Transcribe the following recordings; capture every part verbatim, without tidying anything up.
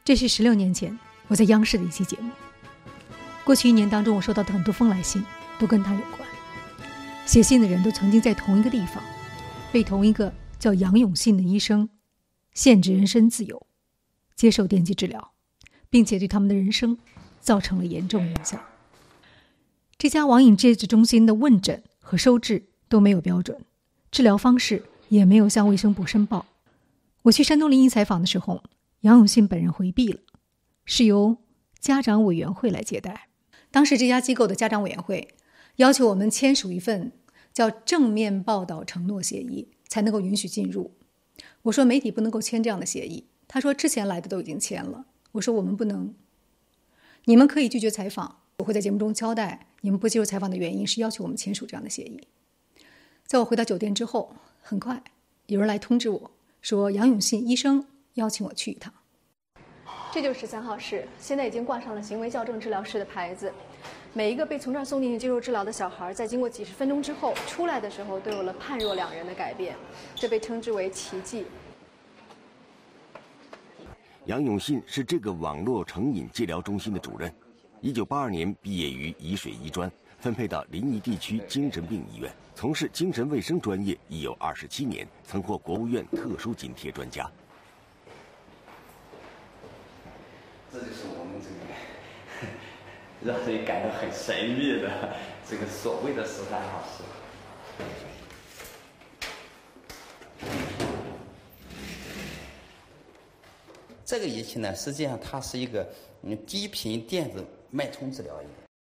这是十六年前我在央视的一期节目。过去一年当中，我收到的很多封来信都跟他有关。写信的人都曾经在同一个地方，被同一个叫杨永信的医生限制人身自由，接受电击治疗，并且对他们的人生造成了严重影响。这家网瘾戒治中心的问诊和收治都没有标准，治疗方式也没有向卫生部申报。我去山东临沂采访的时候，杨永信本人回避了，是由家长委员会来接待。当时这家机构的家长委员会要求我们签署一份叫正面报道承诺协议，才能够允许进入。我说媒体不能够签这样的协议，他说之前来的都已经签了。我说我们不能，你们可以拒绝采访，我会在节目中交代你们不接受采访的原因是要求我们签署这样的协议。在我回到酒店之后，很快有人来通知我说杨永信医生邀请我去一趟。 这就是十三号室，现在已经挂上了行为矫正治疗室的牌子。每一个被从这儿送进去接受治疗的小孩，在经过几十分钟之后出来的时候，都有了判若两人的改变，这被称之为奇迹。 杨永信是这个网络成瘾戒疗中心的主任，一九八二年毕业于沂水医专，分配到临沂地区精神病医院，从事精神卫生专业已有二十七年，曾获国务院特殊津贴专家。 这就是我们这个让人感到很神秘的这个所谓的十三号室。这个仪器呢，实际上它是一个嗯低频电子脉冲治疗仪。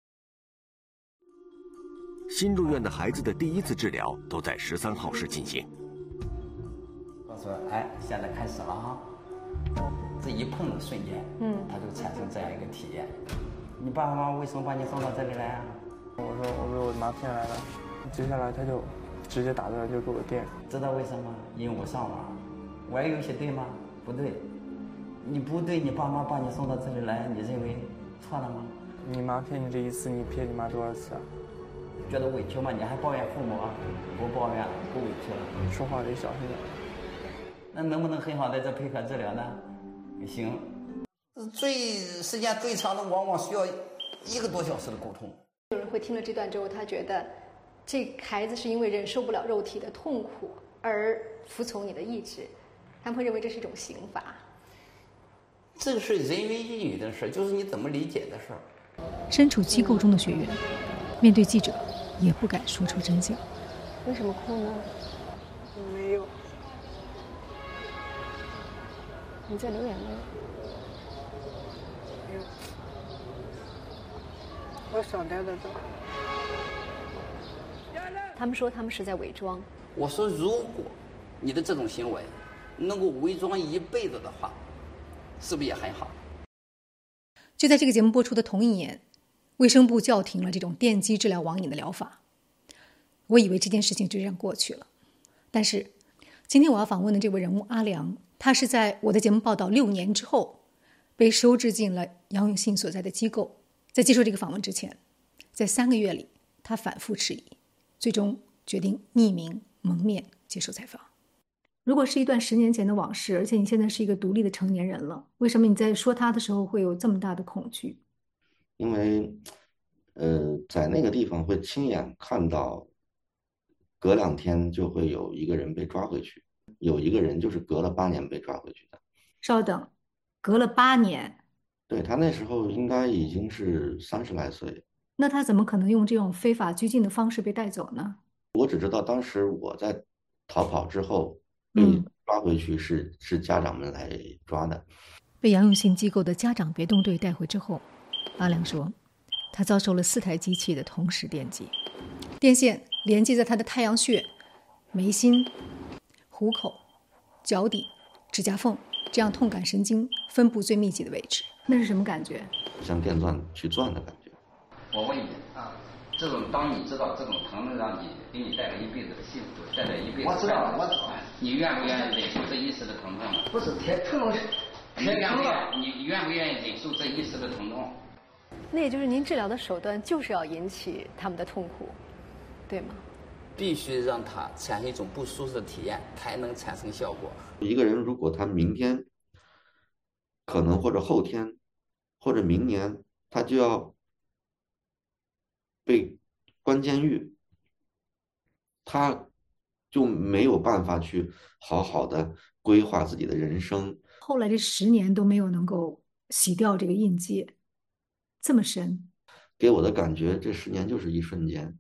新入院的孩子的第一次治疗都在十三号室进行。 我说，哎，现在开始了哈。这一碰的瞬间，嗯，他就产生这样一个体验。你爸爸妈妈为什么把你送到这里来啊？ 我说我被我妈骗来了，接下来他就直接打断就给我电。 知道为什么？因为我上网，玩游戏对吗？不对，你不对，你爸妈把你送到这里来，你认为错了吗？ 你妈骗你这一次，你骗你妈多少次啊？ 觉得委屈吗？你还抱怨父母啊？不抱怨，不委屈了。 说话得小心点。 那能不能很好的这配合治疗呢？行，最时间最长的往往需要一个多小时的沟通。 有人会听了这段之后，他觉得这孩子是因为忍受不了肉体的痛苦而服从你的意志，他们会认为这是一种刑罚。 这个是人云亦云的事，就是你怎么理解的事儿。 身处机构中的学员面对记者也不敢说出真相。 为什么哭呢？ 没有。 你在流眼泪？ 没有。我想待在这儿。 他们说他们是在伪装。 我说，如果你的这种行为能够伪装一辈子的话，是不是也很好？ 就在这个节目播出的同一年，卫生部叫停了这种电击治疗网瘾的疗法。我以为这件事情就这样过去了，但是今天我要访问的这位人物阿良，他是在我的节目报道六年之后被收治进了杨永信所在的机构。在接受这个访问之前，在三个月里他反复迟疑，最终决定匿名蒙面接受采访。如果是一段十年前的往事，而且你现在是一个独立的成年人了，为什么你在说他的时候会有这么大的恐惧？ 因为呃，在那个地方会亲眼看到隔两天就会有一个人被抓回去，有一个人就是隔了八年被抓回去的。 稍等，隔了八年？ 对，他那时候应该已经是三十来岁。 那他怎么可能用这种非法拘禁的方式被带走呢？ 我只知道当时我在逃跑之后被抓回去是、嗯、是家长们来抓的。 被杨永信机构的家长别动队带回之后，阿良说他遭受了四台机器的同时电击，电线连接在他的太阳穴、眉心、虎口、脚底、指甲缝这样痛感神经分布最密集的位置。那是什么感觉？ 像电钻去钻的感觉。 我问你啊，这种当你知道这种疼能让你给你带来一辈子的幸福，带来一辈子的，我知道，我知道，你愿不愿意忍受这一时的疼痛？不是天疼了，天疼了，你愿不愿意忍受这一时的疼痛？ 那也就是您治疗的手段就是要引起他们的痛苦，对吗？ 必须让他产生一种不舒适的体验，才能产生效果。 一个人如果他明天可能或者后天或者明年他就要被关监狱，他就没有办法去好好的规划自己的人生。 后来这十年都没有能够洗掉这个印记，这么深。 给我的感觉，这十年就是一瞬间，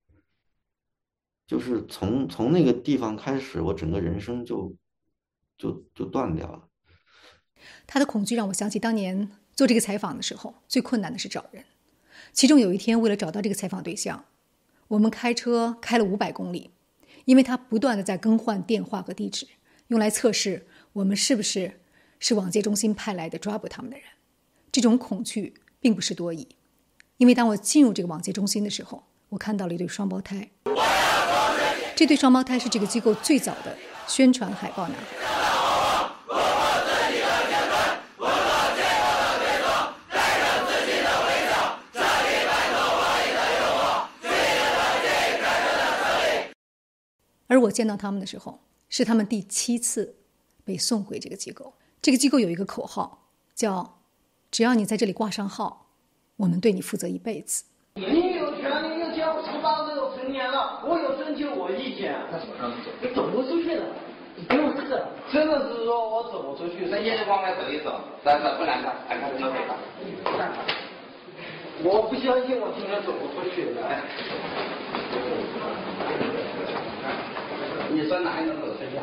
就是从从那个地方开始，我整个人生就就就断掉了。 他的恐惧让我想起当年做这个采访的时候，最困难的是找人。其中有一天，为了找到这个采访对象，我们开车开了五百公里，因为他不断的在更换电话和地址，用来测试我们是不是是网戒中心派来的抓捕他们的人。这种恐惧并不是多疑，因为当我进入这个网戒中心的时候，我看到了一对双胞胎。这对双胞胎是这个机构最早的宣传海报男孩。而我见到他们的时候，是他们第七次被送回这个机构。这个机构有一个口号，叫“只要你在这里挂上号，我们对你负责一辈子”。 你有权利，有钱，我十八岁都成年了，我有征求我意见。你走不出去了，你不用试了。真的是说我走不出去， 那也是往外走一走，但是不然呢，还看车回吧。 我不相信我今天走不出去。 你说哪里能走出去？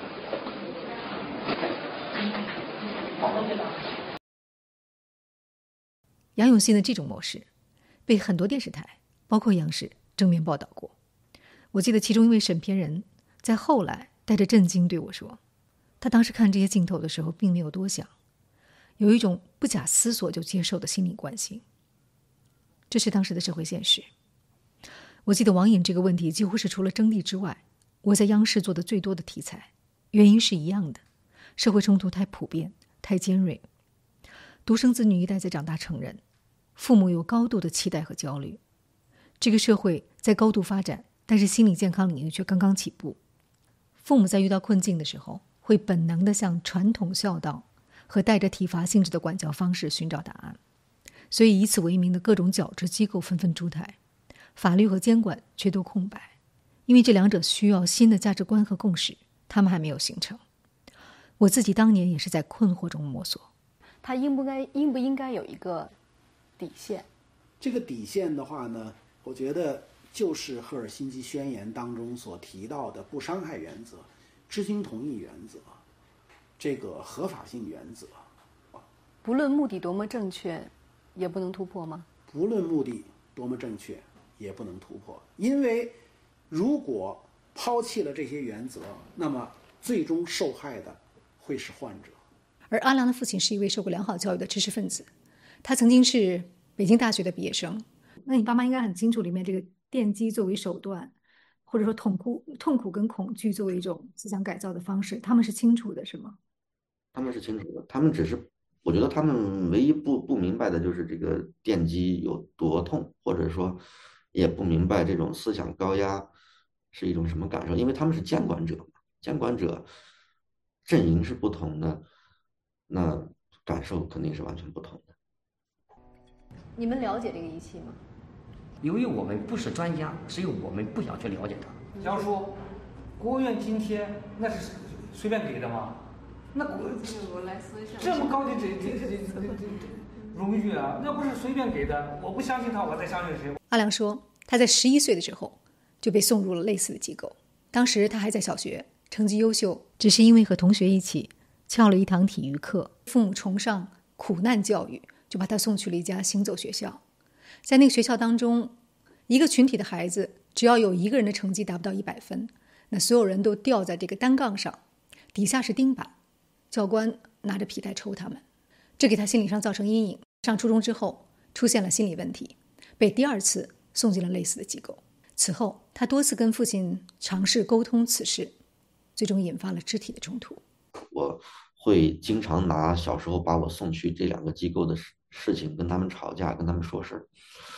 杨永信的这种模式被很多电视台，包括央视正面报道过。我记得其中一位审片人在后来带着震惊对我说，他当时看这些镜头的时候并没有多想，有一种不假思索就接受的心理惯性。这是当时的社会现实。我记得网瘾这个问题几乎是除了征地之外，我在央视做的最多的题材，原因是一样的，社会冲突太普遍，太尖锐。独生子女一代在长大成人，父母有高度的期待和焦虑。这个社会在高度发展，但是心理健康领域却刚刚起步。父母在遇到困境的时候，会本能地向传统孝道和带着体罚性质的管教方式寻找答案。所以以此为名的各种矫治机构纷纷出台，法律和监管却都空白，因为这两者需要新的价值观和共识，他们还没有形成。我自己当年也是在困惑中摸索。 他应不该应不应该有一个底线？ 这个底线的话呢，我觉得就是赫尔辛基宣言当中所提到的不伤害原则、知情同意原则、这个合法性原则。 不论目的多么正确，也不能突破吗？ 不论目的多么正确，也不能突破，因为如果抛弃了这些原则，那么最终受害的会是患者。 而阿良的父亲是一位受过良好教育的知识分子，他曾经是北京大学的毕业生。那你爸妈应该很清楚里面这个电击作为手段，或者说痛苦、痛苦跟恐惧作为一种思想改造的方式，他们是清楚的，是吗？ 他们是清楚的，他们只是，我觉得他们唯一不不明白的就是这个电击有多痛，或者说也不明白这种思想高压是一种什么感受，因为他们是监管者嘛，监管者阵营是不同的，那感受肯定是完全不同的。 你们了解这个仪器吗？ 由于我们不是专家，所以我们不想去了解它。 假如说国务院津贴那是随便给的吗？那国这么高的这这这这这荣誉啊，那不是随便给的。我不相信他，我再相信谁？ 阿良说，他在十一岁的时候就被送入了类似的机构，当时他还在小学，成绩优秀，只是因为和同学一起翘了一堂体育课，父母崇尚苦难教育，就把他送去了一家行走学校。在那个学校当中，一个群体的孩子只要有一个人的成绩达不到一百分，那所有人都吊在这个单杠上，底下是钉板，教官拿着皮带抽他们，这给他心理上造成阴影。上初中之后出现了心理问题，被第二次送进了类似的机构。此后他多次跟父亲尝试沟通此事，最终引发了肢体的冲突。 我会经常拿小时候把我送去这两个机构的事事情跟他们吵架，跟他们说事儿。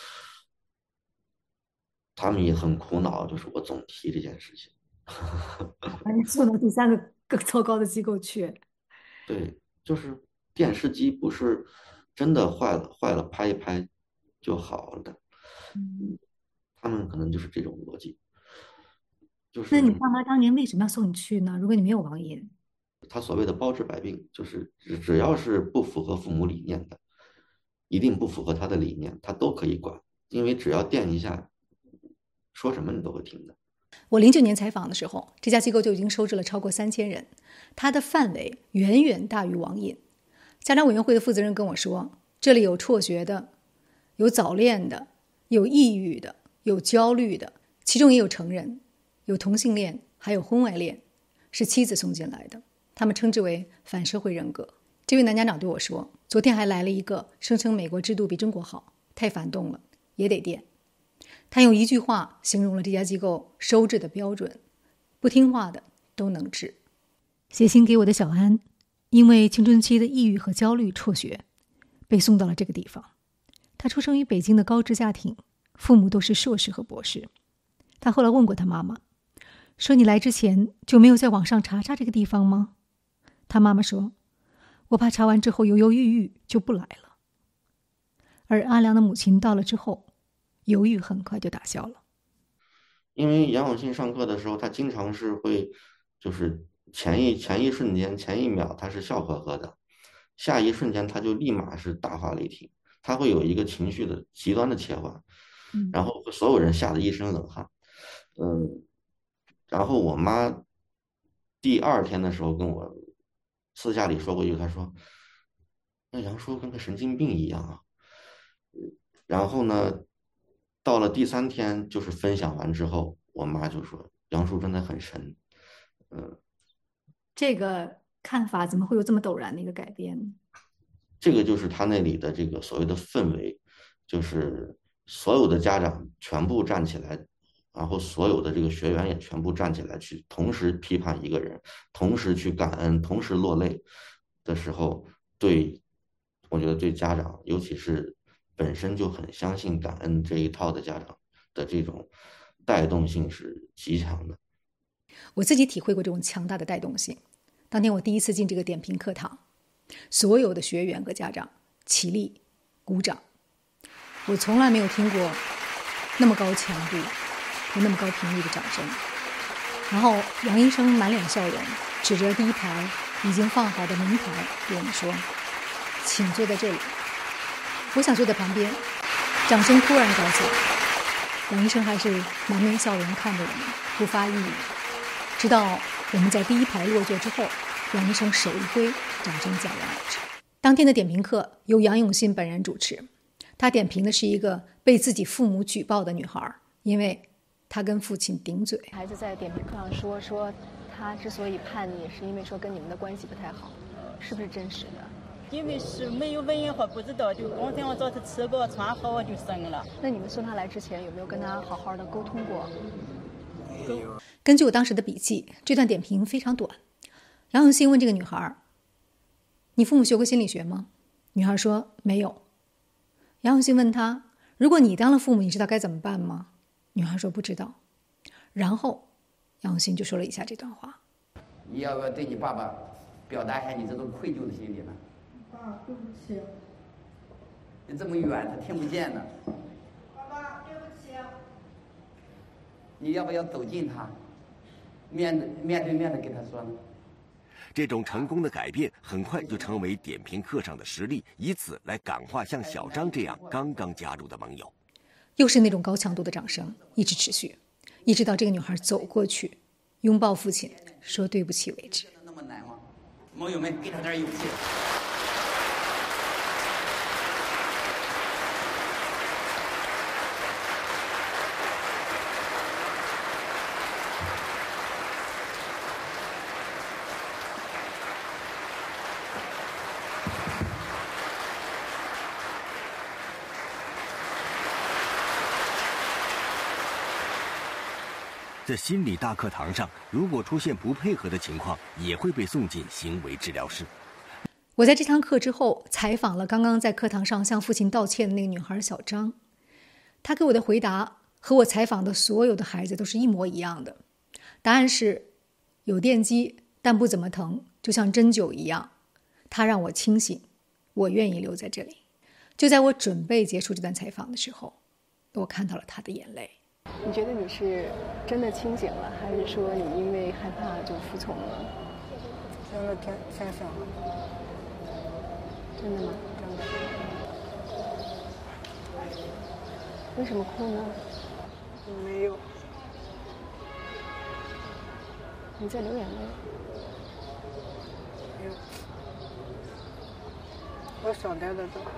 他们也很苦恼，就是我总提这件事情。把你送到第三个更糟糕的机构去。 对，就是电视机不是真的坏了坏了拍一拍就好了的。嗯，他们可能就是这种逻辑。就是， 那你爸妈当年为什么要送你去呢？如果你没有网瘾， 他所谓的包治百病，就是只只要是不符合父母理念的，一定不符合他的理念，他都可以管，因为只要电一下，说什么你都会听的。 我零九年采访的时候，这家机构就已经收治了超过三千人，它的范围远远大于网瘾。家长委员会的负责人跟我说，这里有辍学的，有早恋的，有抑郁的，有焦虑的，其中也有成人，有同性恋，还有婚外恋，是妻子送进来的，他们称之为反社会人格。这位男家长对我说，昨天还来了一个声称美国制度比中国好，太反动了，也得电。他用一句话形容了这家机构收治的标准，不听话的都能治。写信给我的小安，因为青春期的抑郁和焦虑辍学，被送到了这个地方。他出生于北京的高知家庭，父母都是硕士和博士。他后来问过他妈妈，说你来之前就没有在网上查查这个地方吗？他妈妈说，我怕查完之后犹犹豫豫就不来了。而阿良的母亲到了之后，犹豫很快就打消了。 因为杨永信上课的时候，他经常是会，就是前一前一瞬间、前一秒他是笑呵呵的，下一瞬间他就立马是大发雷霆，他会有一个情绪的极端的切换，然后所有人吓得一身冷汗。嗯，然后我妈第二天的时候跟我私下里说过一句，她说：“那杨叔跟个神经病一样啊。”然后呢，到了第三天，就是分享完之后，我妈就说：“杨叔真的很神。”嗯， 这个看法怎么会有这么陡然的一个改变呢？ 这个就是他那里的这个所谓的氛围，就是所有的家长全部站起来，然后所有的这个学员也全部站起来，去同时批判一个人，同时去感恩，同时落泪的时候，对，我觉得对家长，尤其是本身就很相信感恩这一套的家长的这种带动性是极强的。 我自己体会过这种强大的带动性。当天我第一次进这个点评课堂，所有的学员和家长起立鼓掌，我从来没有听过那么高强度和那么高频率的掌声。然后杨医生满脸笑容，指着第一排已经放好的名牌对我们说：“请坐在这里。”我想坐在旁边，掌声突然高起来。杨医生还是满面笑容看着我们，不发一语。直到我们在第一排落座之后，杨医生手一挥，掌声戛然而止。当天的点评课由杨永信本人主持，他点评的是一个被自己父母举报的女孩，因为她跟父亲顶嘴。 孩子在点评课上说说，他之所以叛逆，是因为说跟你们的关系不太好，是不是真实的？ 因为是没有文言话，不知道，就光天我找他吃饱穿好我就生了。 那你们送他来之前有没有跟他好好的沟通过？ 根据我当时的笔记，这段点评非常短。杨永信问这个女孩：“你父母学过心理学吗？”女孩说：“没有。”杨永信问她：“如果你当了父母，你知道该怎么办吗？”女孩说：“不知道。”然后杨永信就说了以下这段话：“ 你要不要对你爸爸表达一下你这种愧疚的心理呢？”“ 爸，对不起。”“ 你这么远，他听不见呢。”“ 爸爸，对不起。”“ 你要不要走近他，面面对面的跟他说呢？” 这种成功的改变很快就成为点评课上的实例，以此来感化像小张这样刚刚加入的盟友。 又是那种高强度的掌声，一直持续，一直到这个女孩走过去，拥抱父亲，说对不起为止。 那么难吗？盟友们，给他点勇气。 在心理大课堂上，如果出现不配合的情况，也会被送进行为治疗室。 我在这堂课之后采访了刚刚在课堂上向父亲道歉的那个女孩小张，她给我的回答和我采访的所有的孩子都是一模一样的。答案是有电击，但不怎么疼，就像针灸一样。它让我清醒， 我愿意留在这里。就在我准备结束这段采访的时候，我看到了他的眼泪。 你觉得你是真的清醒了，还是说你因为害怕就服从了？ 真的挺清醒了。 真的吗？ 真的。 为什么哭呢？ 没有。 你在流眼泪？ 没有。我想待在这。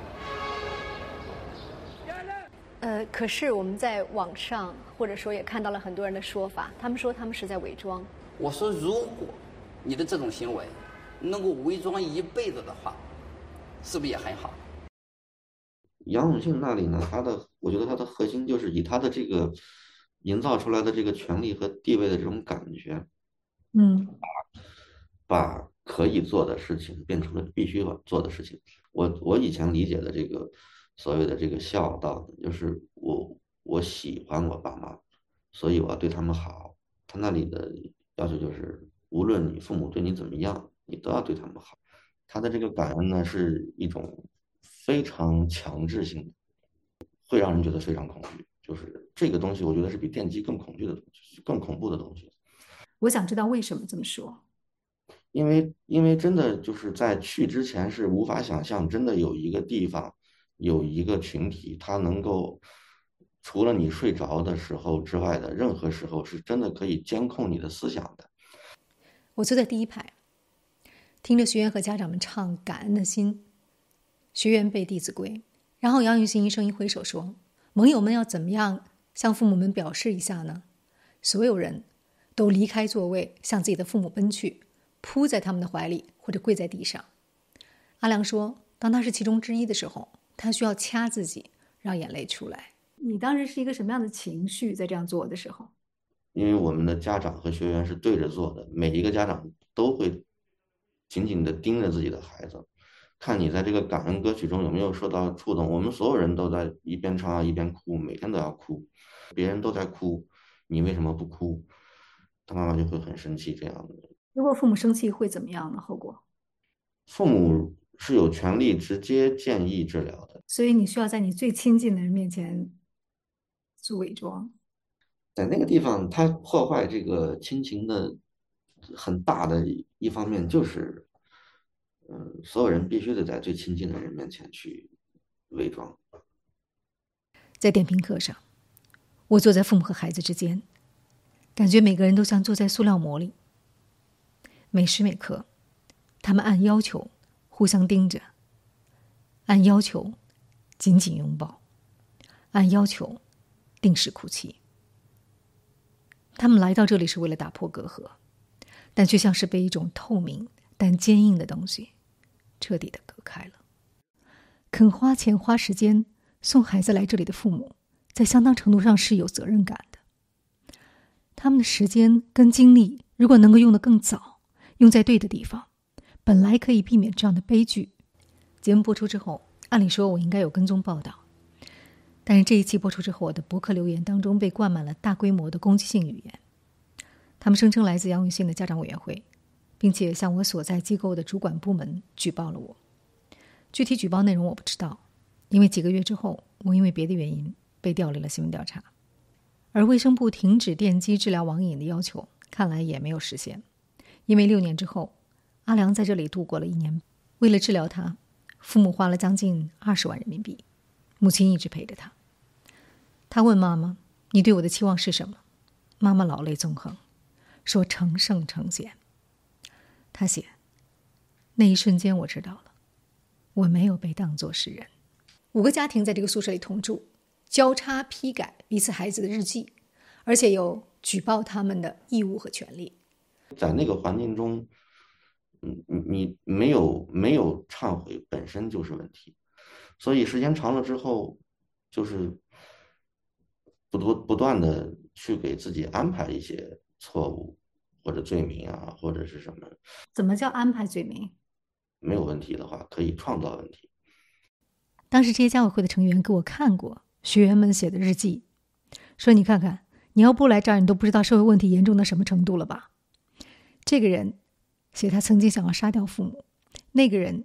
呃，可是我们在网上或者说也看到了很多人的说法，他们说他们是在伪装。 我说，如果你的这种行为能够伪装一辈子的话，是不是也很好？ 杨永信那里呢，他的我觉得他的核心就是以他的这个营造出来的这个权力和地位的这种感觉， 嗯， 把把可以做的事情变成了必须做的事情。我我以前理解的这个所谓的这个孝道，就是我我喜欢我爸妈，所以我要对他们好。他那里的要求就是，无论你父母对你怎么样，你都要对他们好。他的这个感恩呢，是一种非常强制性的，会让人觉得非常恐惧。就是这个东西，我觉得是比电击更恐惧的东西，更恐怖的东西。 我想知道为什么这么说。 因为因为真的就是在去之前是无法想象，真的有一个地方，有一个群体，它能够除了你睡着的时候之外的任何时候，是真的可以监控你的思想的。 我坐在第一排，听着学员和家长们唱《感恩的心》，学员背《弟子规》，然后杨永信医生一挥手说：“盟友们要怎么样向父母们表示一下呢？”所有人都离开座位，向自己的父母奔去，扑在他们的怀里或者跪在地上。阿良说，当他是其中之一的时候，他需要掐自己，让眼泪出来。你当时是一个什么样的情绪在这样做的时候？ 因为我们的家长和学员是对着做的，每一个家长都会紧紧地盯着自己的孩子，看你在这个感恩歌曲中有没有受到触动。我们所有人都在一边唱一边哭，每天都要哭，别人都在哭，你为什么不哭？他妈妈就会很生气。这样的， 如果父母生气会怎么样呢？后果？ 父母是有权利直接建议治疗的， 所以你需要在你最亲近的人面前做伪装。 在那个地方，他破坏这个亲情的很大的一方面就是，嗯，所有人必须得在最亲近的人面前去伪装。 在点评课上，我坐在父母和孩子之间，感觉每个人都像坐在塑料模里。每时每刻，他们按要求互相盯着，按要求紧紧拥抱，按要求定时哭泣。他们来到这里是为了打破隔阂，但却像是被一种透明但坚硬的东西彻底的隔开了。肯花钱花时间送孩子来这里的父母，在相当程度上是有责任感的。他们的时间跟精力如果能够用得更早，用在对的地方，本来可以避免这样的悲剧。节目播出之后，按理说我应该有跟踪报道，但是这一期播出之后，我的博客留言当中被灌满了大规模的攻击性语言。他们声称来自杨永信的家长委员会，并且向我所在机构的主管部门举报了我。具体举报内容我不知道，因为几个月之后，我因为别的原因被调离了新闻调查。而卫生部停止电击治疗网瘾的要求，看来也没有实现。因为六年之后，阿良在这里度过了一年。为了治疗他，父母花了将近二十万人民币，母亲一直陪着他。他问妈妈：“你对我的期望是什么？”妈妈老泪纵横，说：“成圣成贤。”他写：“那一瞬间我知道了，我没有被当作是人。”五个家庭在这个宿舍里同住，交叉批改彼此孩子的日记，而且有举报他们的义务和权利。 在那个环境中，嗯，你没有没有忏悔本身就是问题，所以时间长了之后，就是不不不断的去给自己安排一些错误或者罪名啊，或者是什么。 怎么叫安排罪名？ 没有问题的话，可以创造问题。 当时这些家委会的成员给我看过学员们写的日记，说你看看，你要不来这儿，你都不知道社会问题严重到什么程度了吧？这个人写他曾经想要杀掉父母，那个人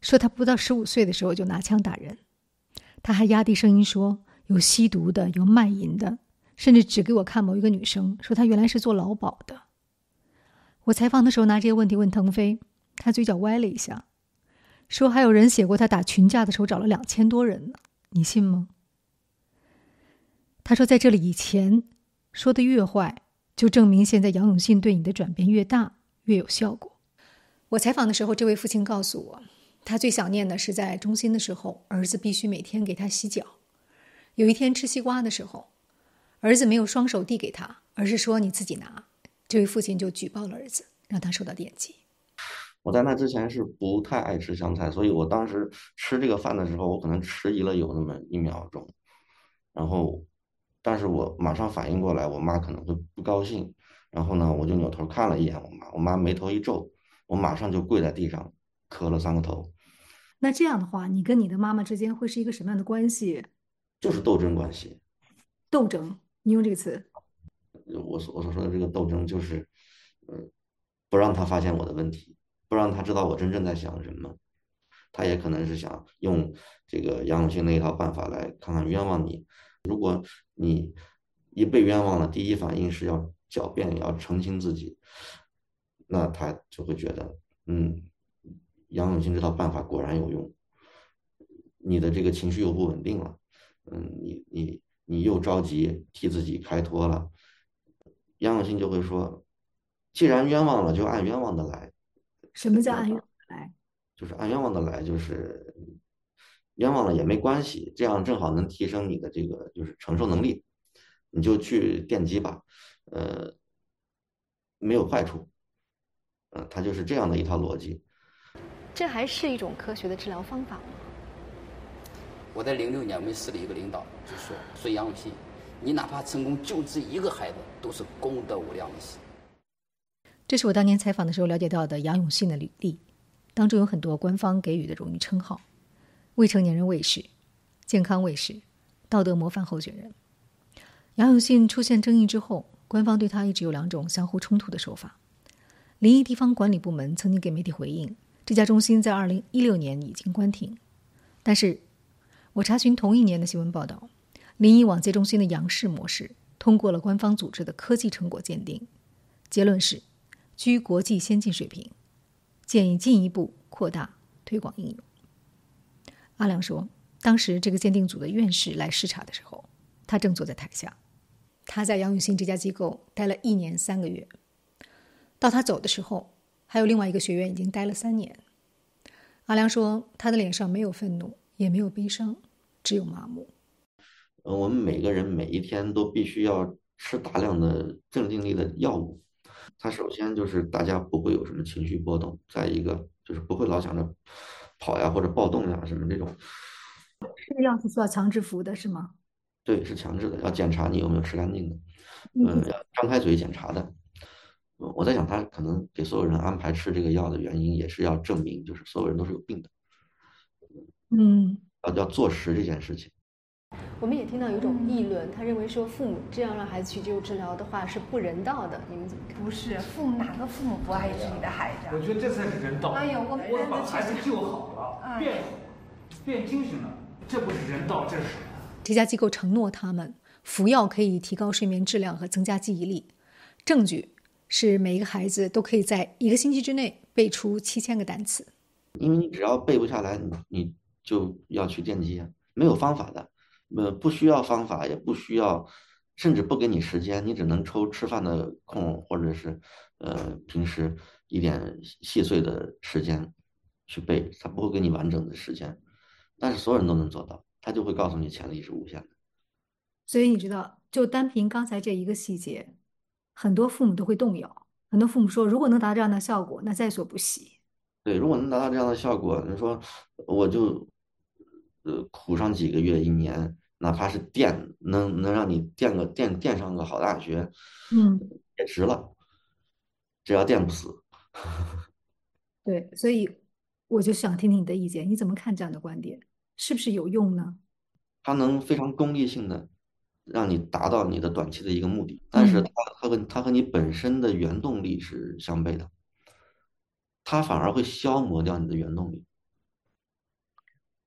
说他不到十五岁的时候就拿枪打人，他还压低声音说有吸毒的，有卖淫的，甚至指给我看某一个女生，说她原来是做劳保的。我采访的时候拿这些问题问腾飞，他嘴角歪了一下，说还有人写过他打群架的时候找了两千多人呢，你信吗？他说在这里以前说的越坏，就证明现在杨永信对你的转变越大，越有效果。我采访的时候，这位父亲告诉我，他最想念的是在中心的时候，儿子必须每天给他洗脚。有一天吃西瓜的时候，儿子没有双手递给他，而是说你自己拿。这位父亲就举报了儿子，让他受到电击。 我在那之前是不太爱吃香菜，所以我当时吃这个饭的时候，我可能迟疑了有那么一秒钟，然后，但是我马上反应过来，我妈可能会不高兴，然后呢，我就扭头看了一眼我妈，我妈眉头一皱，我马上就跪在地上磕了三个头。 那这样的话，你跟你的妈妈之间会是一个什么样的关系？ 就是斗争关系。 斗争，你用这个词。 我所我所说的这个斗争就是，嗯，不让他发现我的问题，不让他知道我真正在想什么。他也可能是想用这个杨永信那一套办法来看看冤枉你。如果你一被冤枉了，第一反应是要狡辩，要澄清自己，那他就会觉得，嗯，杨永信这套办法果然有用。你的这个情绪又不稳定了，嗯，你你你又着急替自己开脱了。杨永信就会说，既然冤枉了，就按冤枉的来。 什么叫按冤枉的来？ 就是按冤枉的来，就是冤枉了也没关系，这样正好能提升你的这个就是承受能力，你就去电击吧，呃，没有坏处。嗯、呃，它就是这样的一套逻辑。 这还是一种科学的治疗方法吗？ 我在零六年，我们市的一个领导就说：“说杨永信，你哪怕成功救治一个孩子，都是功德无量的事。” 这是我当年采访的时候了解到的杨永信的履历，当中有很多官方给予的荣誉称号：未成年人卫士、健康卫士、道德模范候选人。杨永信出现争议之后，官方对他一直有两种相互冲突的说法。临沂地方管理部门曾经给媒体回应，这家中心在二零一六年已经关停，但是我查询同一年的新闻报道，临沂网戒中心的杨氏模式通过了官方组织的科技成果鉴定，结论是居国际先进水平，建议进一步扩大推广应用。阿良说，当时这个鉴定组的院士来视察的时候，他正坐在台下。他在杨永信这家机构待了一年三个月，到他走的时候，还有另外一个学员已经待了三年。阿良说，他的脸上没有愤怒，也没有悲伤，只有麻木。 呃，我们每个人每一天都必须要吃大量的镇定力的药物。它首先就是大家不会有什么情绪波动，再一个就是不会老想着跑呀或者暴动呀什么这种。 这个药是需要强制服的是吗？ 对，是强制的，要检查你有没有吃干净的，嗯、呃，要张开嘴检查的。我在想，他可能给所有人安排吃这个药的原因，也是要证明，就是所有人都是有病的。 嗯， 要要坐实这件事情。 我们也听到有一种议论，他认为说父母这样让孩子去接受治疗的话是不人道的，你们怎么看？ 不是，父母哪个父母不爱自己的孩子？ 我觉得这才是人道。 哎呦，我们我把孩子救好了，变变精神了，这不是人道，这是什么？ 这家机构承诺他们服药可以提高睡眠质量和增加记忆力，证据是每一个孩子都可以在一个星期之内背出七千个单词。 因为你只要背不下来，你你就要去电击啊，没有方法的，呃，不需要方法，也不需要，甚至不给你时间，你只能抽吃饭的空，或者是呃平时一点细碎的时间去背，他不会给你完整的时间，但是所有人都能做到，他就会告诉你潜力是无限的。 所以你知道，就单凭刚才这一个细节，很多父母都会动摇。很多父母说，如果能达到这样的效果，那在所不惜。 对，如果能达到这样的效果，你说我就呃苦上几个月一年，哪怕是垫能能让你垫个垫垫上个好大学， 嗯， 也值了，只要垫不死。 对，所以我就想听听你的意见，你怎么看这样的观点？是不是有用呢？ 它能非常功利性的让你达到你的短期的一个目的，但是它它和它和你本身的原动力是相悖的，它反而会消磨掉你的原动力。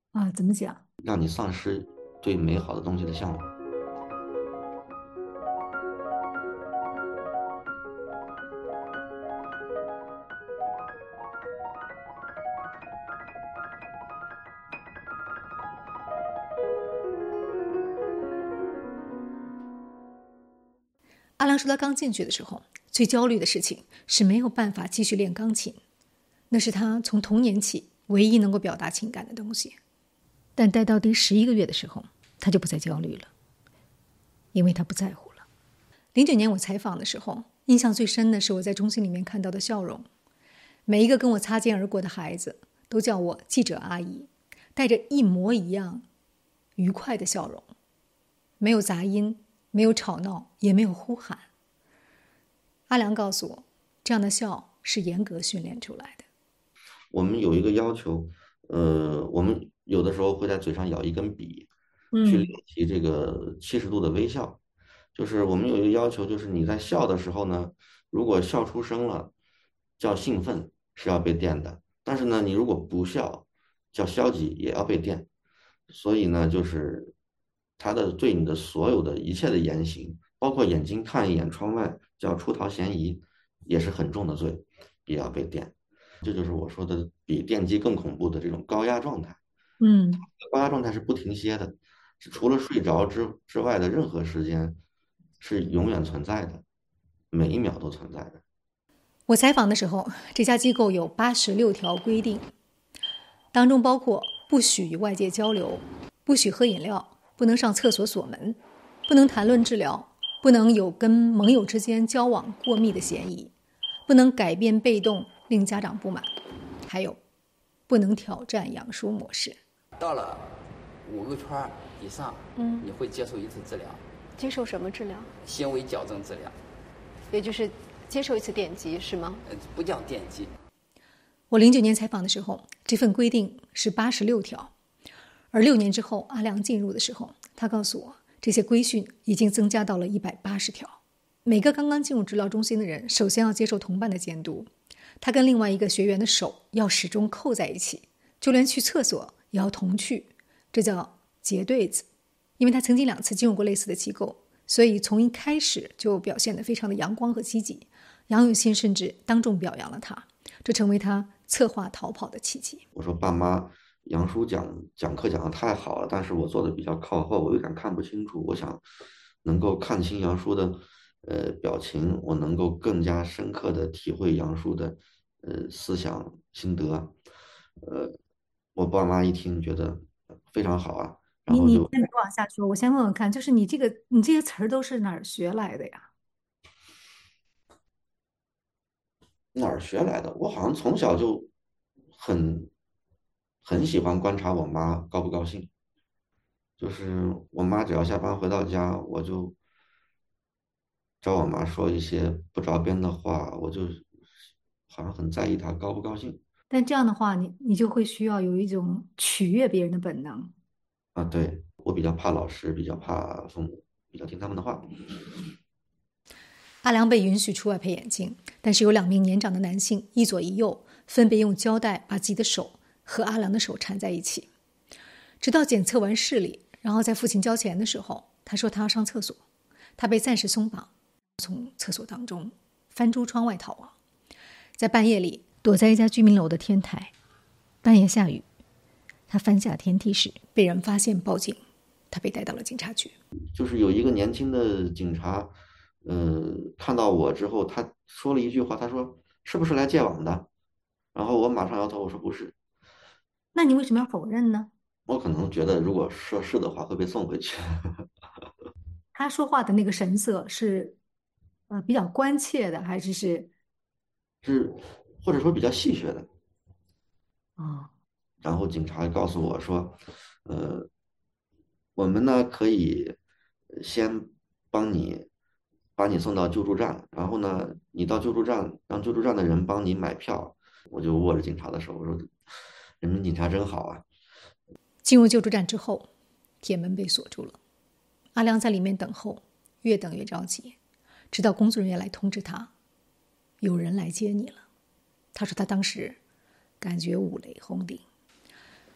啊，怎么讲？ 让你丧失对美好的东西的向往。 阿良说他刚进去的时候，最焦虑的事情是没有办法继续练钢琴，那是他从童年起唯一能够表达情感的东西。但待到第十一个月的时候，他就不再焦虑了，因为他不在乎了。零九年我采访的时候，印象最深的是我在中心里面看到的笑容。每一个跟我擦肩而过的孩子都叫我记者阿姨，带着一模一样愉快的笑容，没有杂音，没有吵闹，也没有呼喊。阿良告诉我，这样的笑是严格训练出来的。 我们有一个要求，呃，我们有的时候会在嘴上咬一根笔， 嗯、 去练习这个七十度的微笑。就是我们有一个要求，就是你在笑的时候呢，如果笑出声了，叫兴奋是要被电的；但是呢，你如果不笑，叫消极也要被电。所以呢，就是他的对你的所有的一切的言行，包括眼睛看一眼窗外叫出逃嫌疑，也是很重的罪，也要被电。这就是我说的比电击更恐怖的这种高压状态。 嗯， 高压状态是不停歇的，是除了睡着之之外的任何时间是永远存在的，每一秒都存在的。 我采访的时候，这家机构有八十六条规定，当中包括不许与外界交流，不许喝饮料，不能上厕所锁门，不能谈论治疗，不能有跟盟友之间交往过密的嫌疑，不能改变被动令家长不满，还有不能挑战杨叔模式。 到了五个圈以上， 嗯， 你会接受一次治疗。 接受什么治疗？ 行为矫正治疗， 也就是接受一次电击，是吗？ 呃，不叫电击。 我零九年采访的时候，这份规定是八十六条，而六年之后阿良进入的时候，他告诉我，这些规训已经增加到了一百八十条。每个刚刚进入治疗中心的人，首先要接受同伴的监督，他跟另外一个学员的手要始终扣在一起，就连去厕所也要同去，这叫结对子。因为他曾经两次进入过类似的机构，所以从一开始就表现得非常的阳光和积极。杨永信甚至当众表扬了他，这成为他策划逃跑的契机。 我说爸妈，杨叔讲讲课讲得太好了，但是我坐的比较靠后，我有点看不清楚。我想能够看清杨叔的呃表情，我能够更加深刻的体会杨叔的呃思想心得。呃，我爸妈一听觉得非常好啊。 你你先别往下说，我先问问看，就是你这个你这些词儿都是哪儿学来的呀？ 哪儿学来的？我好像从小就很很喜欢观察我妈高不高兴。就是我妈只要下班回到家，我就找我妈说一些不着边的话，我就好像很在意她高不高兴。 但这样的话，你你就会需要有一种取悦别人的本能。 啊，对，我比较怕老师，比较怕父母，比较听他们的话。 阿良被允许出外配眼镜，但是有两名年长的男性一左一右，分别用胶带把自己的手和阿良的手缠在一起。直到检测完视力，然后在父亲交钱的时候，他说他要上厕所，他被暂时松绑，从厕所当中翻出窗外逃亡。在半夜里，躲在一家居民楼的天台，半夜下雨，他翻下天梯时被人发现报警，他被带到了警察局。 就是有一个年轻的警察，呃，看到我之后，他说了一句话，他说：“是不是来戒网的？”然后我马上摇头，我说不是。 那你为什么要否认呢？ 我可能觉得，如果说是的话，会被送回去。 他说话的那个神色是，呃，比较关切的，还是是， 是或者说比较戏谑的。 哦。 然后警察告诉我说，呃，我们呢可以先帮你把你送到救助站，然后呢，你到救助站让救助站的人帮你买票。我就握着警察的手，我说：“人民警察真好啊！” 进入救助站之后，铁门被锁住了。阿良在里面等候，越等越着急，直到工作人员来通知他，有人来接你了。他说他当时感觉五雷轰顶。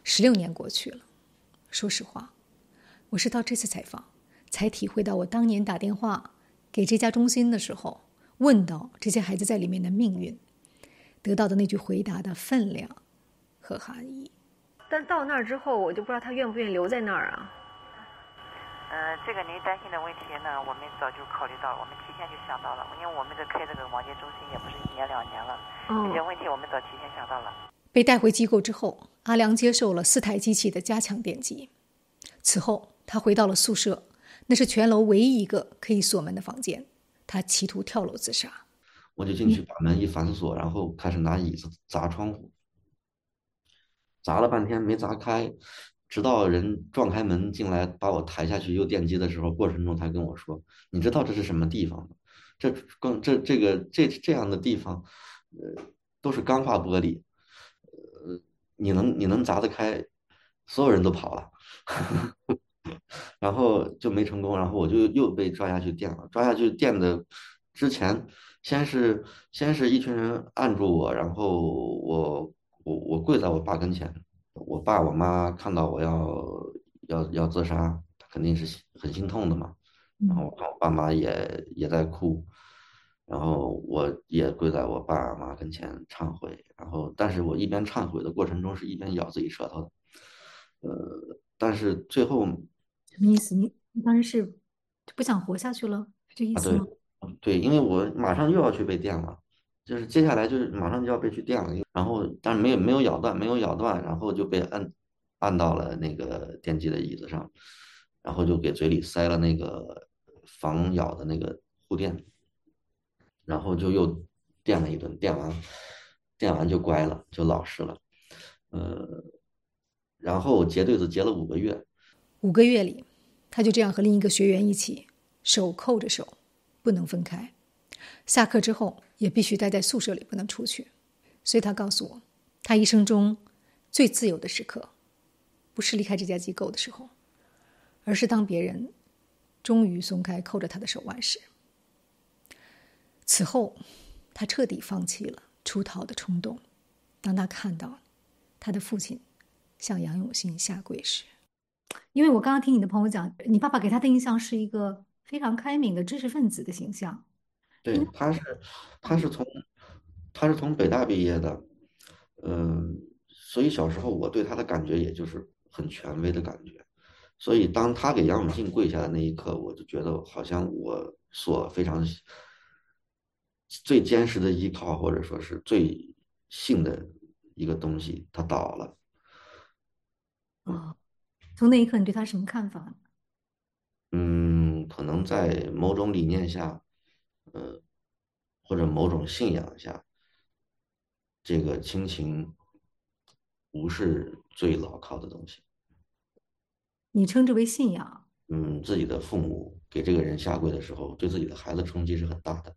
十六年过去了，说实话，我是到这次采访才体会到，我当年打电话给这家中心的时候，问到这些孩子在里面的命运，得到的那句回答的分量和含义。 但到那儿之后，我就不知道他愿不愿意留在那儿啊。 呃，这个您担心的问题呢，我们早就考虑到了，我们提前就想到了，因为我们这开这个网戒中心也不是一年两年了， 哦、 这些问题我们早提前想到了。 被带回机构之后，阿良接受了四台机器的加强电击。此后，他回到了宿舍，那是全楼唯一一个可以锁门的房间。他企图跳楼自杀。 我就进去把门一反锁，然后开始拿椅子砸窗户，砸了半天没砸开，直到人撞开门进来把我抬下去又电击的时候，过程中他跟我说：“你知道这是什么地方吗？这更这这个这这样的地方，呃，都是钢化玻璃，呃，你能你能砸得开，所有人都跑了。”然后就没成功，然后我就又被抓下去电了。抓下去电的之前，先是先是一群人按住我，然后我我我跪在我爸跟前，我爸我妈看到我要要要自杀，肯定是很心痛的嘛。然后我看我爸妈也也在哭，然后我也跪在我爸妈跟前忏悔，然后但是我一边忏悔的过程中是一边咬自己舌头的，呃，但是最后。 什么意思？你当时是不想活下去了，是这意思吗？ 啊、对, 对，因为我马上又要去被电了，就是接下来就是马上就要被去电了，然后但是没有没有咬断，没有咬断，然后就被按按到了那个电击的椅子上，然后就给嘴里塞了那个防咬的那个护垫，然后就又电了一顿，电完电完就乖了，就老实了，呃，然后结对子结了五个月。 五个月里，他就这样和另一个学员一起，手扣着手，不能分开。下课之后也必须待在宿舍里，不能出去。所以他告诉我，他一生中最自由的时刻，不是离开这家机构的时候，而是当别人终于松开扣着他的手腕时。此后，他彻底放弃了出逃的冲动。当他看到他的父亲向杨永信下跪时，因为我刚刚听你的朋友讲，你爸爸给他的印象是一个非常开明的知识分子的形象。 对，他是，他是从，他是从北大毕业的，嗯，所以小时候我对他的感觉也就是很权威的感觉，所以当他给杨永信跪下的那一刻，我就觉得好像我所非常最坚实的依靠，或者说是最信的一个东西，他倒了。 哦。从那一刻，你对他什么看法？ 嗯，可能在某种理念下，呃，或者某种信仰下，这个亲情不是最牢靠的东西。 你称之为信仰？ 嗯，自己的父母给这个人下跪的时候，对自己的孩子冲击是很大的。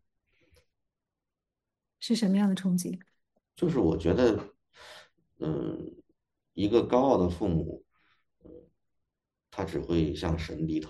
是什么样的冲击？ 就是我觉得，嗯，一个高傲的父母。他只会向神低头。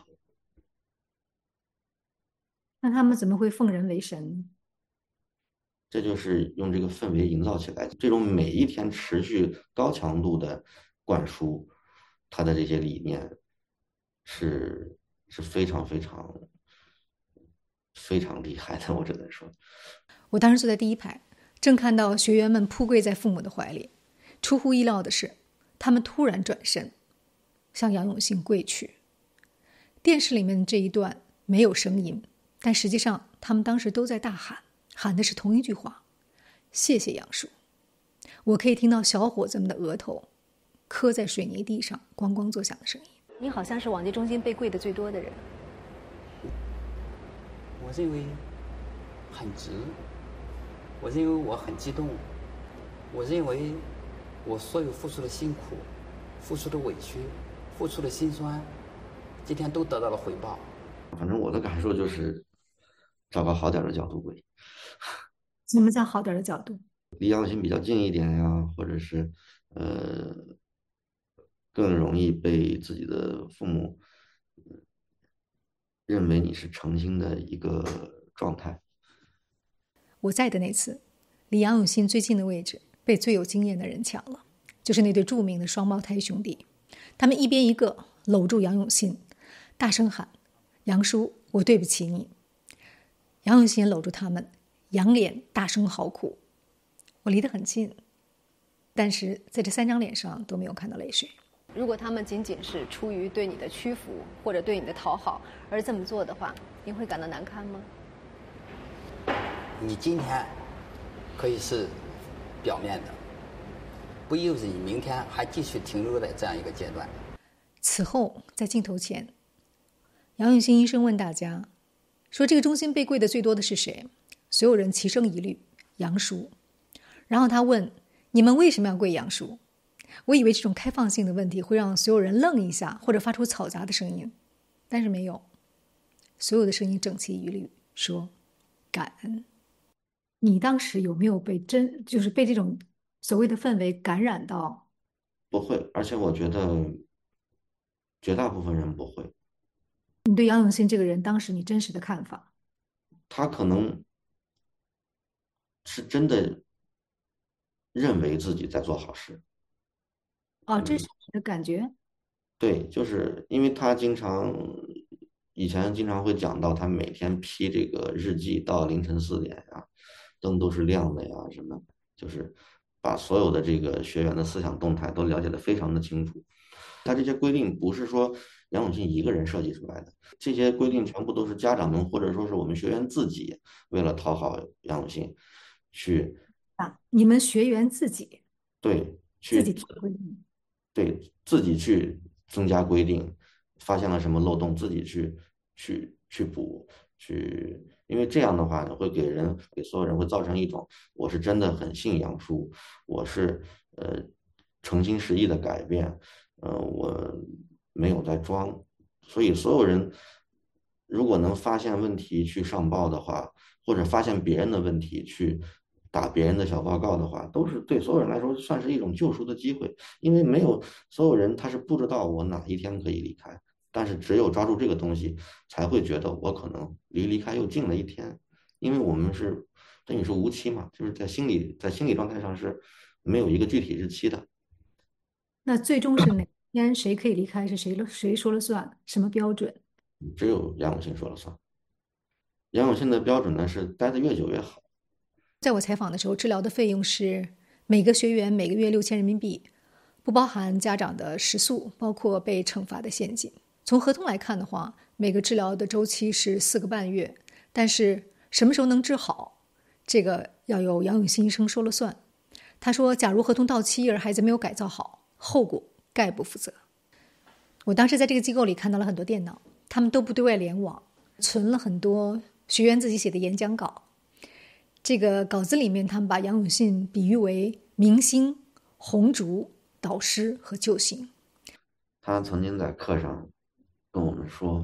那他们怎么会奉人为神呢？ 这就是用这个氛围营造起来，这种每一天持续高强度的灌输，他的这些理念是是非常非常非常厉害的，我只能说。 我当时坐在第一排，正看到学员们扑跪在父母的怀里，出乎意料的是，他们突然转身向杨永信跪去。电视里面这一段没有声音，但实际上他们当时都在大喊，喊的是同一句话：谢谢杨叔。我可以听到小伙子们的额头磕在水泥地上咣咣作响的声音。 你好像是网戒中心被跪的最多的人。 我认为很值，我认为我很激动，我认为我所有付出的辛苦、付出的委屈、付出的辛酸，今天都得到了回报。 反正我的感受就是找个好点的角度跪。 什么叫好点的角度？ 离杨永信比较近一点呀，或者是呃更容易被自己的父母认为你是诚心的一个状态。 我在的那次，离杨永信最近的位置被最有经验的人抢了， 就是那对著名的双胞胎兄弟。他们一边一个搂住杨永信，大声喊：杨叔，我对不起你。杨永信也搂住他们，仰脸大声嚎哭。我离得很近，但是在这三张脸上都没有看到泪水。 如果他们仅仅是出于对你的屈服或者对你的讨好而这么做的话，您会感到难堪吗？ 你今天可以是表面的，不意味着你明天还继续停留在这样一个阶段。 此后，在镜头前，杨永信医生问大家说：“这个中心被跪的最多的是谁？”所有人齐声一律：“杨叔。”然后他问：“你们为什么要跪杨叔？”我以为这种开放性的问题会让所有人愣一下，或者发出嘈杂的声音，但是没有，所有的声音整齐一律说：“感恩。”你当时有没有被真就是被这种所谓的氛围感染到？ 不会，而且我觉得绝大部分人不会。 你对杨永信这个人当时你真实的看法？ 他可能是真的认为自己在做好事。 哦，这是你的感觉？ 对，就是因为他经常以前经常会讲到，他每天批这个日记到凌晨四点呀，灯都是亮的呀，什么就是把所有的这个学员的思想动态都了解得非常的清楚。他这些规定不是说杨永信一个人设计出来的，这些规定全部都是家长们或者说是我们学员自己为了讨好杨永信去啊，你们学员自己对去自己规定。 对自己去增加规定，发现了什么漏洞，自己去去去补，去，因为这样的话会给人给所有人会造成一种我是真的很信杨叔，我是呃诚心实意的改变，呃我没有在装，所以所有人如果能发现问题去上报的话，或者发现别人的问题去打别人的小报告的话，都是对所有人来说算是一种救赎的机会，因为没有所有人他是不知道我哪一天可以离开，但是只有抓住这个东西，才会觉得我可能离离开又近了一天，因为我们是等于是无期嘛，就是在心理在心理状态上是没有一个具体日期的。 那最终是哪天谁可以离开，是谁了谁说了算？什么标准？ 只有杨永信说了算。杨永信的标准呢是待得越久越好。 在我采访的时候，治疗的费用是每个学员每个月六千人民币，不包含家长的食宿，包括被惩罚的现金。从合同来看的话，每个治疗的周期是四个半月，但是什么时候能治好，这个要由杨永信医生说了算。他说，假如合同到期而孩子没有改造好，后果概不负责。我当时在这个机构里看到了很多电脑，他们都不对外联网，存了很多学员自己写的演讲稿。这个稿子里面，他们把杨永信比喻为明星、红烛、导师和救星。 他曾经在课上跟我们说，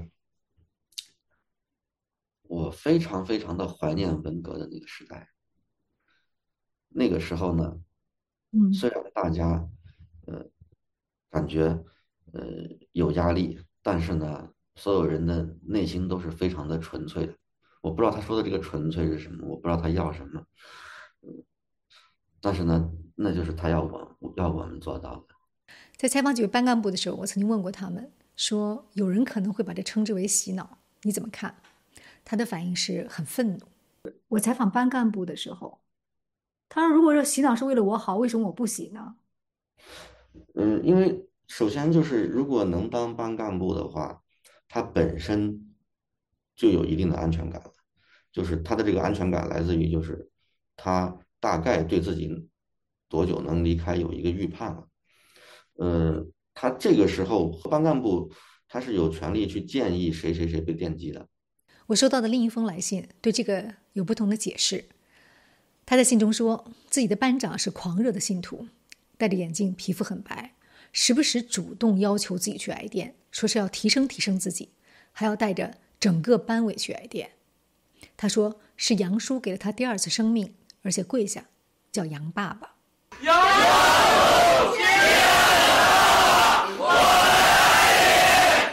我非常非常的怀念文革的那个时代。那个时候呢， 嗯， 虽然大家呃感觉呃有压力，但是呢，所有人的内心都是非常的纯粹的。我不知道他说的这个纯粹是什么，我不知道他要什么，嗯，但是呢，那就是他要我要我们做到的。 在采访几位班干部的时候，我曾经问过他们，说有人可能会把这称之为洗脑，你怎么看？他的反应是很愤怒。我采访班干部的时候，他说：“如果说洗脑是为了我好，为什么我不洗呢？” 嗯，因为首先就是如果能当班干部的话，他本身就有一定的安全感了，就是他的这个安全感来自于就是他大概对自己多久能离开有一个预判了。呃，他这个时候班干部他是有权利去建议谁谁谁被电击的。 我收到的另一封来信对这个有不同的解释。他在信中说，自己的班长是狂热的信徒，戴着眼镜，皮肤很白，时不时主动要求自己去挨电，说是要提升提升自己，还要带着整个班委去挨电。他说是杨叔给了他第二次生命，而且跪下叫杨爸爸。杨叔接我来！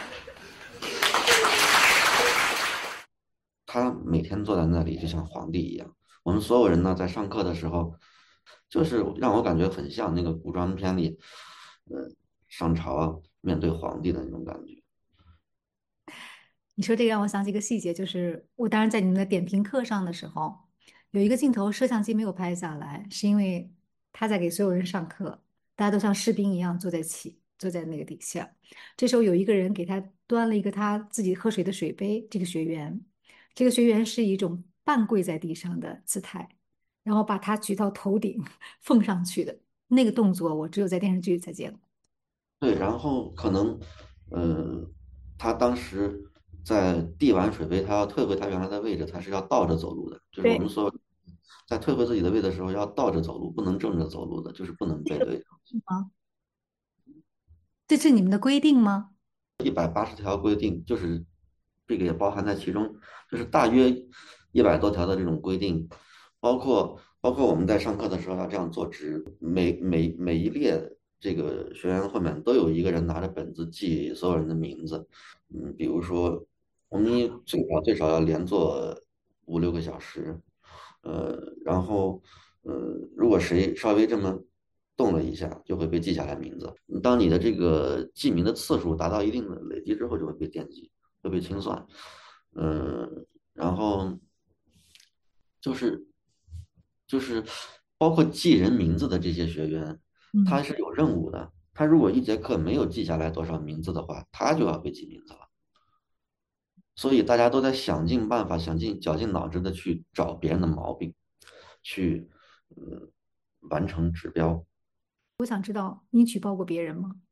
他每天坐在那里就像皇帝一样。我们所有人呢，在上课的时候， 就是让我感觉很像那个古装片里，呃，上朝面对皇帝的那种感觉。 你说这个让我想起一个细节，就是我当时在你们的点评课上的时候，有一个镜头摄像机没有拍下来，是因为他在给所有人上课，大家都像士兵一样坐在起，坐在那个底下。这时候有一个人给他端了一个他自己喝水的水杯，这个学员，这个学员是以一种半跪在地上的姿态，然后把他举到头顶奉上去的那个动作，我只有在电视剧里才见过。 对，然后可能，呃，他当时在递完水杯，他要退回他原来的位置，他是要倒着走路的。就是我们所有在退回自己的位置的时候要倒着走路，不能正着走路的，就是不能背对。 啊，这是你们的规定吗？ 一百八十条规定，就是这个也包含在其中，就是大约一百多条的这种规定，包括包括我们在上课的时候要这样坐直，每每每一列这个学员后面都有一个人拿着本子记所有人的名字，嗯，比如说我们最少最少要连坐五六个小时，呃，然后呃，如果谁稍微这么动了一下，就会被记下来名字。当你的这个记名的次数达到一定的累积之后，就会被惦记，会被清算。嗯，然后就是就是包括记人名字的这些学员，他是有任务的。他如果一节课没有记下来多少名字的话，他就要被记名字了。所以大家都在想尽办法、想尽绞尽脑汁的去找别人的毛病，去呃完成指标。 我想知道你举报过别人吗？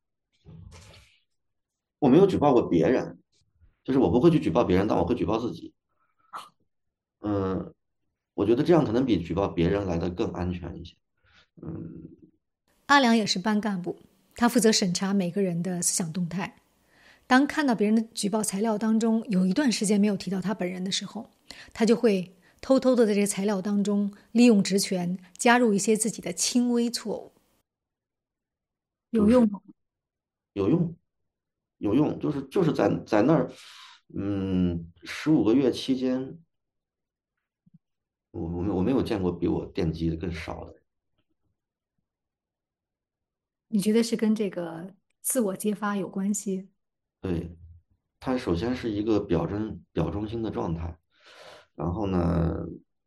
我没有举报过别人，就是我不会去举报别人，但我会举报自己。嗯，我觉得这样可能比举报别人来的更安全一些。嗯， 阿良也是班干部，他负责审查每个人的思想动态。当看到别人的举报材料当中有一段时间没有提到他本人的时候，他就会偷偷的在这些材料当中利用职权加入一些自己的轻微错误。有用吗？ 有用，有用，就是就是在在那儿，嗯，十五个月期间，我我我没有见过比我电击的更少的。 你觉得是跟这个自我揭发有关系？ 对，它首先是一个表真表中心的状态，然后呢，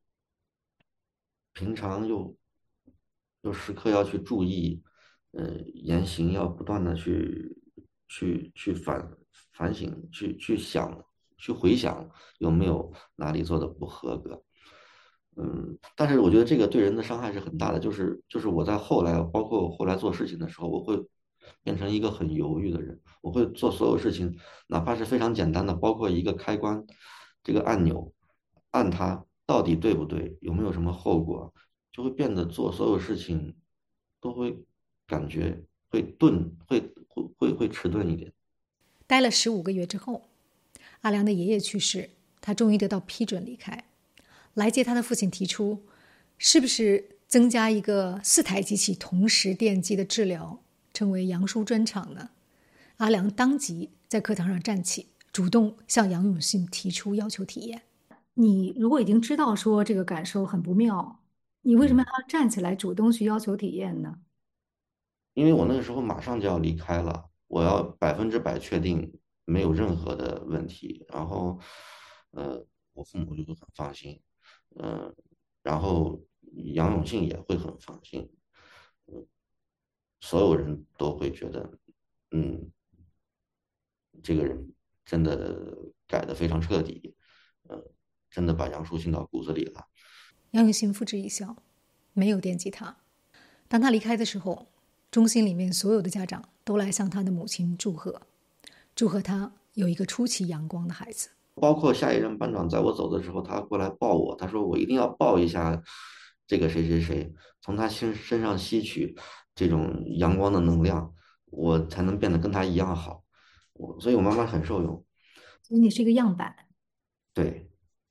平常又又时刻要去注意，呃，言行要不断的去去去反反省，去去想，去回想有没有哪里做的不合格。嗯，但是我觉得这个对人的伤害是很大的，就是就是我在后来，包括我后来做事情的时候，我会变成一个很犹豫的人，我会做所有事情，哪怕是非常简单的，包括一个开关，这个按钮，按它到底对不对，有没有什么后果，就会变得做所有事情都会感觉会顿，会会会会迟钝一点。 待了十五个月之后，阿良的爷爷去世，他终于得到批准离开。来接他的父亲提出，是不是增加一个四台机器同时电击的治疗，称为杨叔专场呢？阿良当即在课堂上站起，主动向杨永信提出要求体验。你如果已经知道说这个感受很不妙，你为什么还要站起来主动去要求体验呢？ 因为我那个时候马上就要离开了，我要百分之百确定没有任何的问题，然后，呃，我父母就会很放心。嗯，然后杨永信也会很放心，嗯，所有人都会觉得，嗯，这个人真的改得非常彻底，呃，真的把杨叔信到骨子里了。 杨永信付之一笑，没有惦记他。当他离开的时候，中心里面所有的家长都来向他的母亲祝贺，祝贺他有一个出奇阳光的孩子。 包括下一任班长在我走的时候，他过来抱我，他说我一定要抱一下这个谁谁谁，从他身身上吸取这种阳光的能量，我才能变得跟他一样好。我所以，我妈妈很受用。 所以你是一个样板。 对。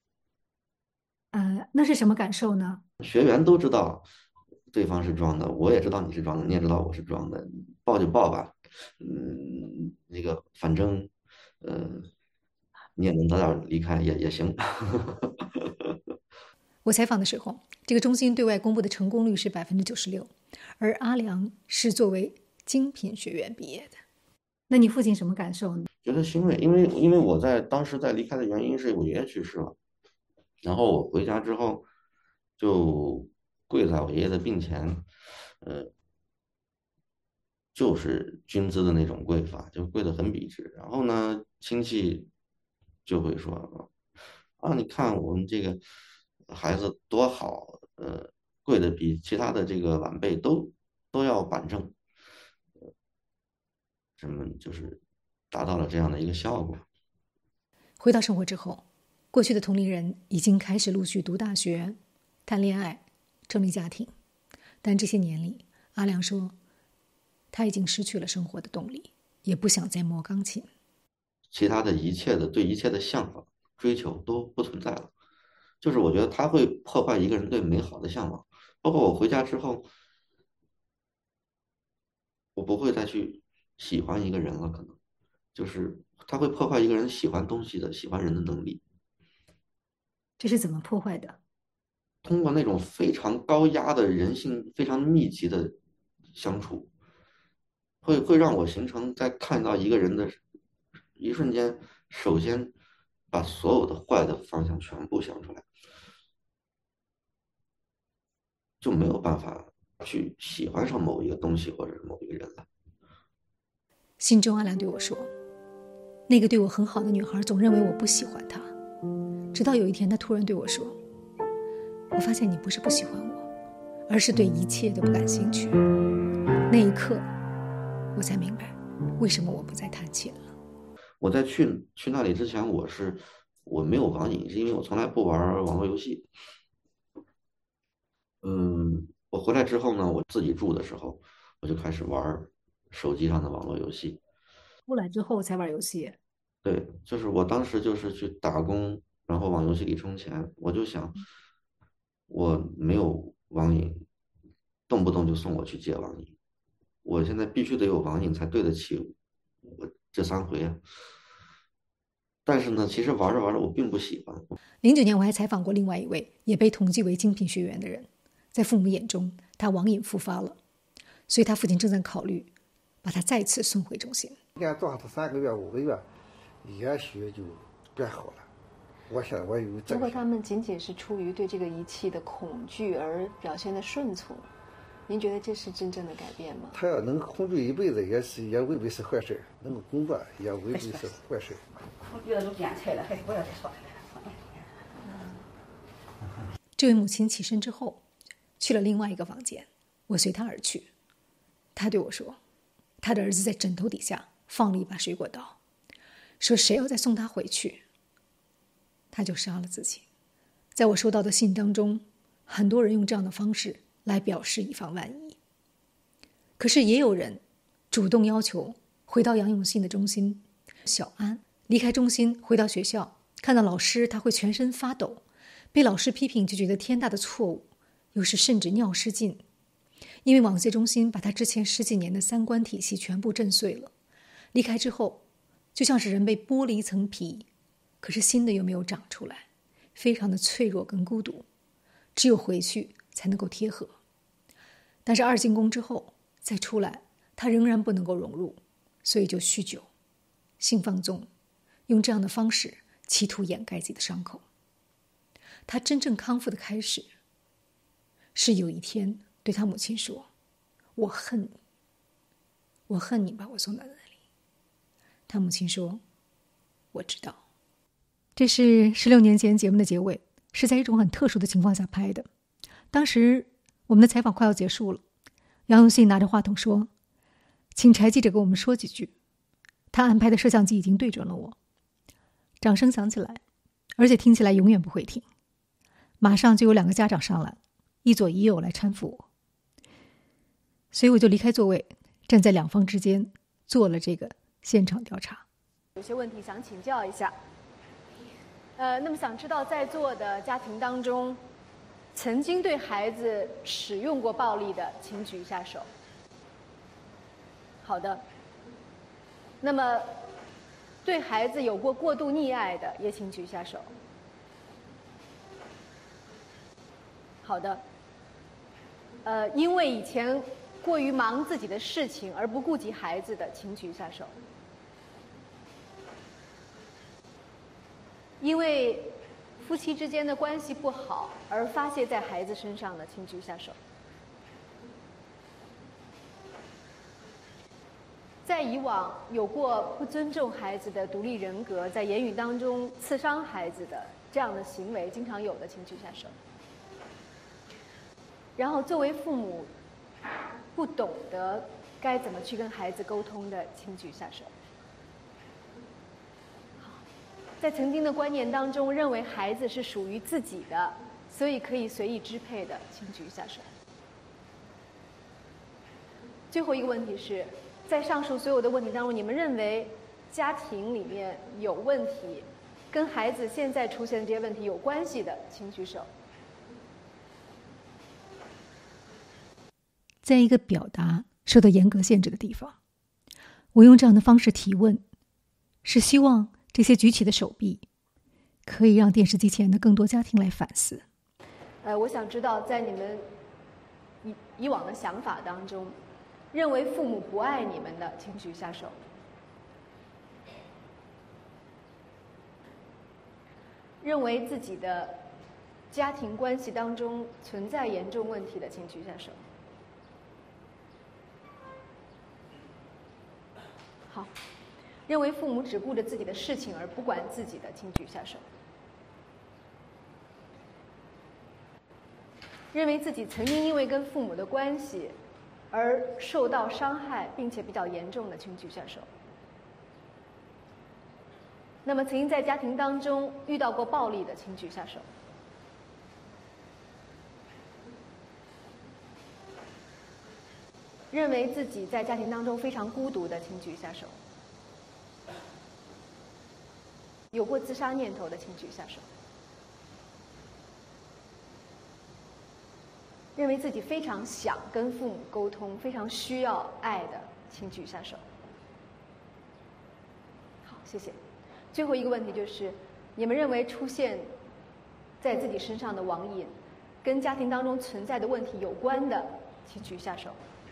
呃，那是什么感受呢？ 学员都知道对方是装的，我也知道你是装的，你也知道我是装的，抱就抱吧，嗯，那个反正，嗯、呃。你也能早点离开也也行。 我采访的时候，这个中心对外公布的成功率是百分之九十六，而阿良是作为精品学院毕业的。那你父亲什么感受呢？ 觉得欣慰，因为因为我在当时在离开的原因是我爷爷去世了，然后我回家之后就跪在我爷爷的病前，呃，就是军姿的那种跪法，就跪得很笔直。然后呢，亲戚就会说啊，你看我们这个孩子多好，呃，跪得比其他的这个晚辈都都要板正，什么就是达到了这样的一个效果。 回到生活之后，过去的同龄人已经开始陆续读大学、谈恋爱、成立家庭，但这些年里，阿良说，他已经失去了生活的动力，也不想再摸钢琴。 其他的一切的对一切的向往、追求都不存在了。就是我觉得他会破坏一个人对美好的向往。包括我回家之后，我不会再去喜欢一个人了，可能就是他会破坏一个人喜欢东西的、喜欢人的能力。 这是怎么破坏的？ 通过那种非常高压的人性非常密集的相处，会会让我形成在看到一个人的一瞬间，首先把所有的坏的方向全部想出来，就没有办法去喜欢上某一个东西或者是某一个人了。 信中阿良对我说，那个对我很好的女孩总认为我不喜欢她，直到有一天她突然对我说，我发现你不是不喜欢我，而是对一切都不感兴趣。那一刻我才明白为什么我不再弹琴了。 我在去去那里之前，我是我没有网瘾，是因为我从来不玩网络游戏。嗯，我回来之后呢，我自己住的时候，我就开始玩手机上的网络游戏。 出来之后才玩游戏？ 对，就是我当时就是去打工，然后往游戏里充钱。我就想，我没有网瘾，动不动就送我去戒网瘾。我现在必须得有网瘾才对得起我这三回啊。但是呢，其实玩着玩着我并不喜欢。 零九年我还采访过另外一位也被统计为精品学员的人，在父母眼中他网瘾复发了，所以他父亲正在考虑把他再次送回中心。 你看抓他三个月五个月，也许就变好了。我想我有这。 如果他们仅仅是出于对这个仪器的恐惧而表现的顺从，您觉得这是真正的改变吗？ 他要能恐惧一辈子，也是也未必是坏事；能够工作，也未必是坏事。 我觉得都变菜了，还是不要再说了。 这位母亲起身之后，去了另外一个房间，我随她而去。她对我说，她的儿子在枕头底下放了一把水果刀，说谁要再送他回去，他就杀了自己。在我收到的信当中，很多人用这样的方式来表示以防万一。可是也有人主动要求回到杨永信的中心。小安离开中心回到学校，看到老师他会全身发抖，被老师批评就觉得天大的错误，有时甚至尿失禁。因为网戒中心把他之前十几年的三观体系全部震碎了，离开之后就像是人被剥了一层皮，可是新的又没有长出来，非常的脆弱跟孤独，只有回去才能够贴合。但是二进宫之后再出来，他仍然不能够融入，所以就酗酒、性放纵，用这样的方式企图掩盖自己的伤口。他真正康复的开始，是有一天对他母亲说，我恨你，我恨你把我送到那里。他母亲说，我知道。这是十六年前节目的结尾，是在一种很特殊的情况下拍的。当时我们的采访快要结束了，杨永信拿着话筒说，请柴记者给我们说几句。他安排的摄像机已经对准了我，掌声响起来，而且听起来永远不会停。马上就有两个家长上来，一左一右来搀扶我，所以我就离开座位，站在两方之间，做了这个现场调查。 有些问题想请教一下，呃，那么想知道在座的家庭当中，曾经对孩子使用过暴力的，请举一下手。好的。那么对孩子有过过度溺爱的，也请举一下手。 好的。呃，因为以前过于忙自己的事情而不顾及孩子的，请举一下手。因为夫妻之间的关系不好而发泄在孩子身上的，请举一下手。在以往有过不尊重孩子的独立人格，在言语当中刺伤孩子的这样的行为经常有的，请举下手。然后作为父母不懂得该怎么去跟孩子沟通的，请举下手。好，在曾经的观念当中认为孩子是属于自己的，所以可以随意支配的，请举下手。最后一个问题是，在上述所有的问题当中，你们认为家庭里面有问题，跟孩子现在出现的这些问题有关系的，请举手。 在一个表达受到严格限制的地方，我用这样的方式提问，是希望这些举起的手臂可以让电视机前的更多家庭来反思。 呃，我想知道，在你们以以往的想法当中，认为父母不爱你们的，请举下手。认为自己的家庭关系当中存在严重问题的，请举下手。好，认为父母只顾着自己的事情而不管自己的，请举下手。认为自己曾经因为跟父母的关系而受到伤害，并且比较严重的，请举下手。那么曾经在家庭当中遇到过暴力的，请举下手。认为自己在家庭当中非常孤独的，请举下手。有过自杀念头的，请举下手。认为自己非常想跟父母沟通，非常需要爱的，请举下手。好，谢谢。最后一个问题就是，你们认为出现在自己身上的网瘾，跟家庭当中存在的问题有关的，请举下手。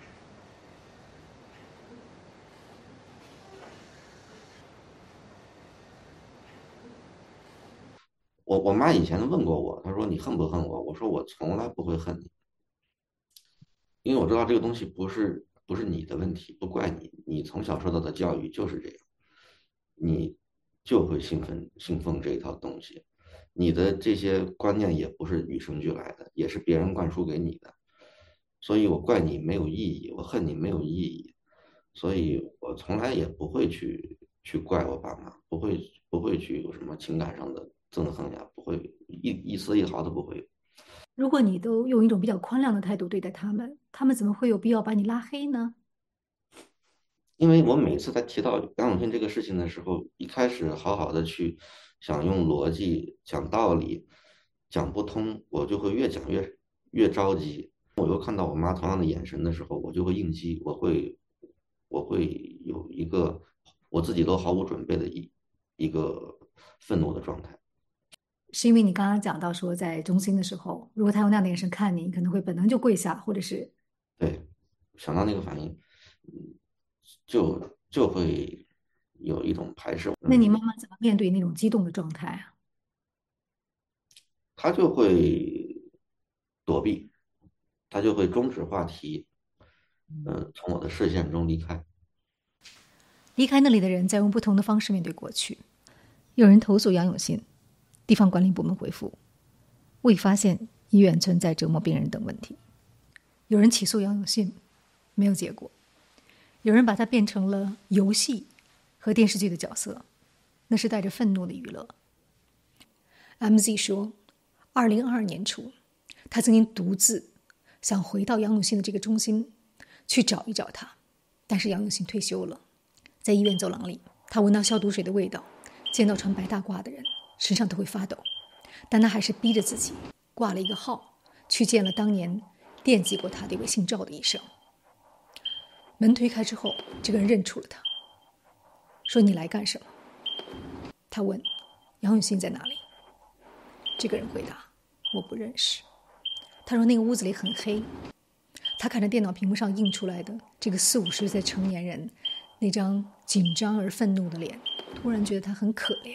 我我妈以前问过我，她说你恨不恨我？我说我从来不会恨你，因为我知道这个东西不是不是你的问题，不怪你，你从小受到的教育就是这样，你就会信奉信奉这一套东西，你的这些观念也不是与生俱来的，也是别人灌输给你的，所以我怪你没有意义，我恨你没有意义，所以我从来也不会去去怪我爸妈，不会不会去有什么情感上的憎恨呀，不会一一丝一毫都不会。 如果你都用一种比较宽谅的态度对待他们，他们怎么会有必要把你拉黑呢？ 因为我每次在提到杨永信这个事情的时候，一开始好好的去想用逻辑讲道理，讲不通，我就会越讲越越着急。我又看到我妈同样的眼神的时候，我就会应激，我会我会有一个我自己都毫无准备的一一个愤怒的状态。 是因为你刚刚讲到说，在中心的时候，如果他用那样的眼神看你，你可能会本能就跪下，或者是对，想到那个反应，就就会有一种排斥。 那你妈妈怎么面对那种激动的状态啊？ 他就会躲避，他就会终止话题，嗯、呃，从我的视线中离开。 离开那里的人在用不同的方式面对过去。有人投诉杨永信，地方管理部门回复未发现医院存在折磨病人等问题。有人起诉杨永信，没有结果。有人把它变成了游戏和电视剧的角色，那是带着愤怒的娱乐。M Z 说，二零二二年初，他曾经独自想回到杨永信的这个中心去找一找他，但是杨永信退休了。在医院走廊里，他闻到消毒水的味道，见到穿白大褂的人，身上都会发抖，但他还是逼着自己挂了一个号，去见了当年惦记过他的一位姓赵的医生。门推开之后，这个人认出了他，说你来干什么？他问杨永信在哪里？这个人回答，我不认识。 他说那个屋子里很黑，他看着电脑屏幕上映出来的这个四五十岁成年人那张紧张而愤怒的脸，突然觉得他很可怜。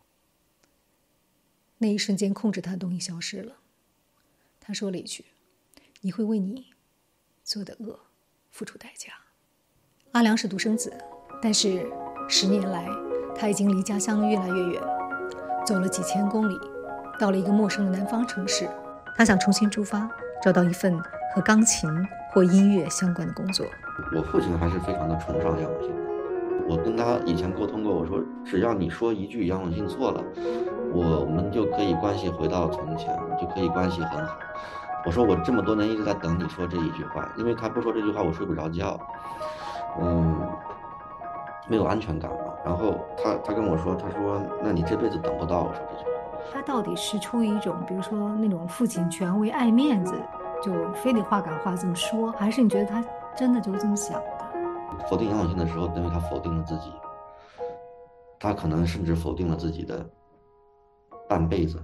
那一瞬间控制他的东西消失了，他说了一句：你会为你做的恶付出代价。阿良是独生子，但是十年来他已经离家乡越来越远，走了几千公里，到了一个陌生的南方城市。他想重新出发，找到一份和钢琴或音乐相关的工作。 我父亲还是非常的崇尚杨永信的，我跟他以前沟通过，我说只要你说一句杨永信错了，我们就可以关系回到从前，就可以关系很好。我说我这么多年一直在等你说这一句话，因为他不说这句话我睡不着觉，嗯，没有安全感嘛。然后他他跟我说，他说那你这辈子等不到我说这句话。 他到底是出于一种比如说那种父亲权威爱面子，就非得话赶话这么说，还是你觉得他真的就是这么想的？ 否定杨永信的时候，等于他否定了自己，他可能甚至否定了自己的半辈子。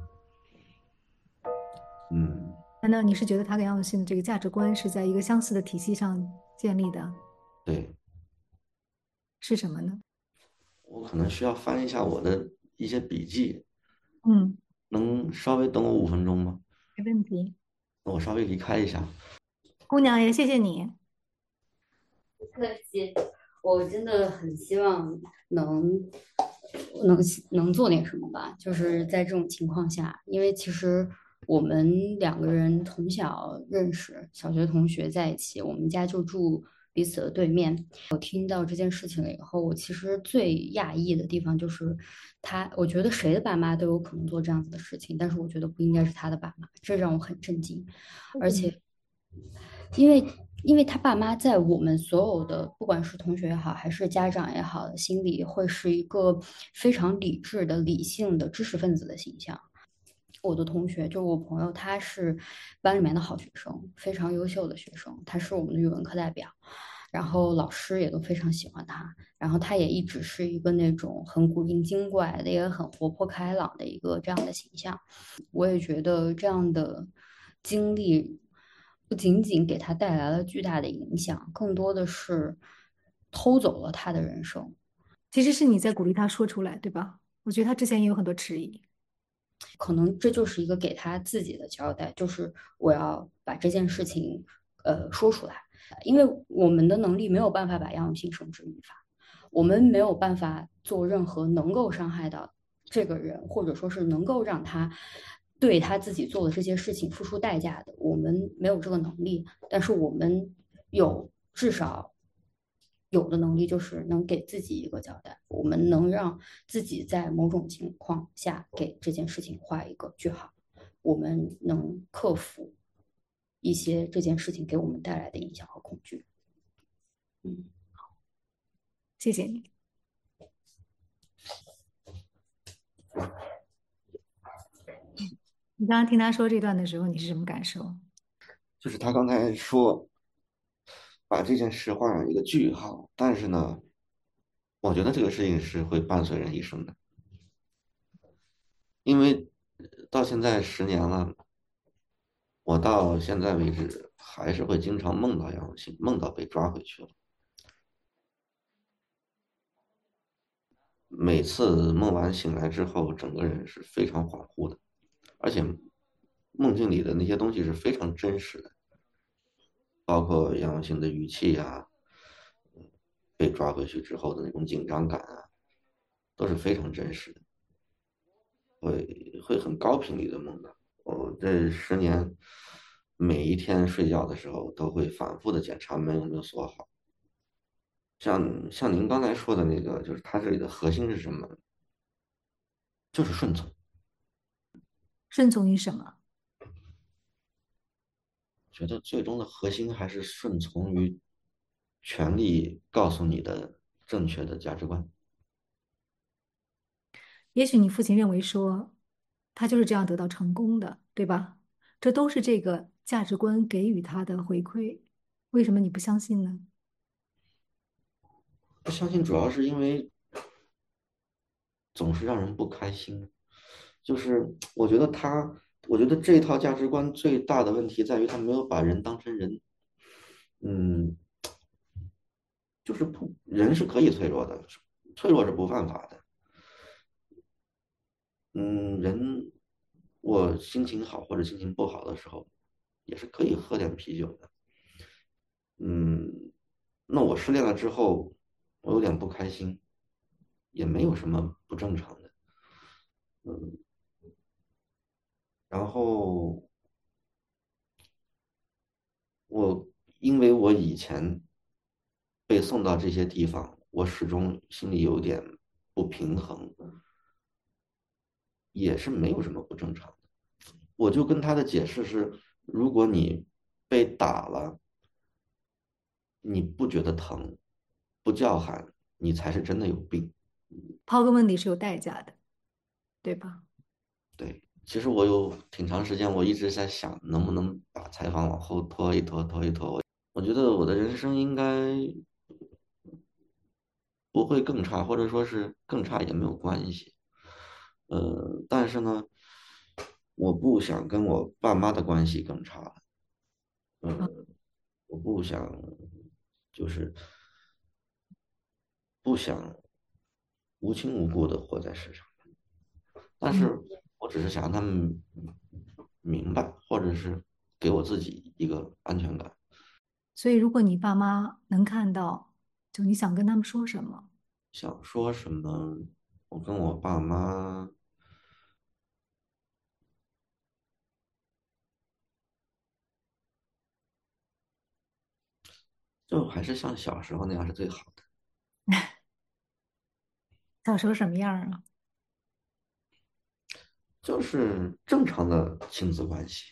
嗯， 难道你是觉得他跟杨永信的这个价值观是在一个相似的体系上建立的？ 对。 是什么呢？ 我可能需要翻一下我的一些笔记。 嗯， 能稍微等我五分钟吗？ 没问题。 那我稍微离开一下。 姑娘也谢谢你。 不客气，我真的很希望能能能做点什么吧，就是在这种情况下，因为其实我们两个人从小认识，小学同学在一起，我们家就住彼此的对面。我听到这件事情了以后，我其实最讶异的地方就是他，我觉得谁的爸妈都有可能做这样子的事情，但是我觉得不应该是他的爸妈，这让我很震惊。而且因为因为他爸妈在我们所有的不管是同学也好还是家长也好的心里，会是一个非常理智的理性的知识分子的形象。我的同学就是我朋友，他是班里面的好学生，非常优秀的学生，他是我们的语文课代表，然后老师也都非常喜欢他，然后他也一直是一个那种很古灵精怪的，也很活泼开朗的一个这样的形象。我也觉得这样的经历不仅仅给他带来了巨大的影响，更多的是偷走了他的人生。 其实是你在鼓励他说出来，对吧？我觉得他之前也有很多迟疑。 可能这就是一个给他自己的交代，就是我要把这件事情呃说出来，因为我们的能力没有办法把杨永信绳之于法，我们没有办法做任何能够伤害到这个人，或者说是能够让他对他自己做的这些事情付出代价的，我们没有这个能力，但是我们有至少有的能力，就是能给自己一个交代，我们能让自己在某种情况下给这件事情画一个句号，我们能克服一些这件事情给我们带来的影响和恐惧。嗯， 谢谢你。你刚刚听他说这段的时候，你是什么感受？ 就是他刚才说把这件事画上一个句号，但是呢，我觉得这个事情是会伴随人一生的，因为到现在十年了，我到现在为止还是会经常梦到杨永信，梦到被抓回去了。每次梦完醒来之后，整个人是非常恍惚的，而且梦境里的那些东西是非常真实的，包括杨永信的语气啊，被抓回去之后的那种紧张感啊，都是非常真实的，会会很高频率的梦到。我这十年每一天睡觉的时候都会反复的检查门有没有锁好。像像您刚才说的那个，就是它这里的核心是什么？就是顺从。 顺从于什么？ 觉得最终的核心还是顺从于权力告诉你的正确的价值观。 也许你父亲认为说，他就是这样得到成功的，对吧？这都是这个价值观给予他的回馈。为什么你不相信呢？ 不相信主要是因为总是让人不开心。就是我觉得他我觉得这一套价值观最大的问题在于他没有把人当成人。嗯，就是不，人是可以脆弱的，脆弱是不犯法的。嗯，人我心情好或者心情不好的时候，也是可以喝点啤酒的。嗯，那我失恋了之后，我有点不开心，也没有什么不正常的。嗯，然后我因为我以前被送到这些地方，我始终心里有点不平衡，也是没有什么不正常的。我就跟他的解释是，如果你被打了，你不觉得疼，不叫喊，你才是真的有病。 抛个问题是有代价的，对吧？ 对，其实我有挺长时间，我一直在想，能不能把采访往后拖一拖，拖一拖。我觉得我的人生应该不会更差，或者说是更差也没有关系。呃，但是呢，我不想跟我爸妈的关系更差了。呃，我不想，就是不想无亲无故的活在世上。但是我只是想让他们明白，或者是给我自己一个安全感。 所以，如果你爸妈能看到，就你想跟他们说什么？ 想说什么？我跟我爸妈，就还是像小时候那样是最好的。 小时候什么样啊？ 就是正常的亲子关系，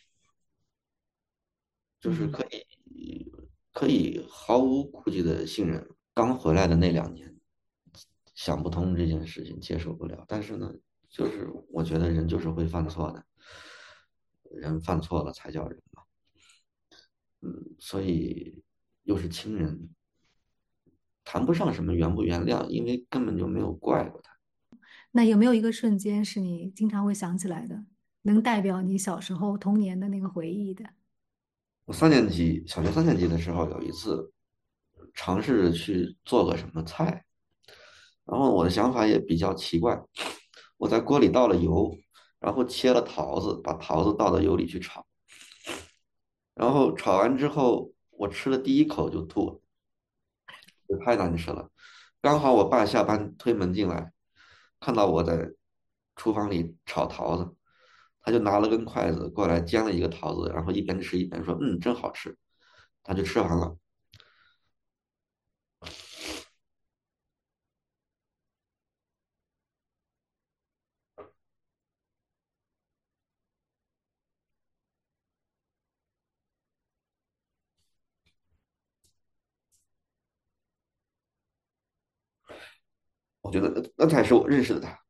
就是可以可以毫无顾忌的信任。刚回来的那两年，想不通这件事情，接受不了。但是呢，就是我觉得人就是会犯错的，人犯错了才叫人嘛。嗯，所以又是亲人，谈不上什么原不原谅，因为根本就没有怪过他。 那有没有一个瞬间是你经常会想起来的，能代表你小时候童年的那个回忆的？ 我三年级，小学三年级的时候，有一次尝试着去做个什么菜，然后我的想法也比较奇怪，我在锅里倒了油，然后切了桃子，把桃子倒到油里去炒，然后炒完之后，我吃了第一口就吐了，也太难吃了。刚好我爸下班推门进来，看到我在厨房里炒桃子，他就拿了根筷子过来煎了一个桃子，然后一边吃一边说：“嗯，真好吃。”他就吃完了。我觉得那那才是我认识的他。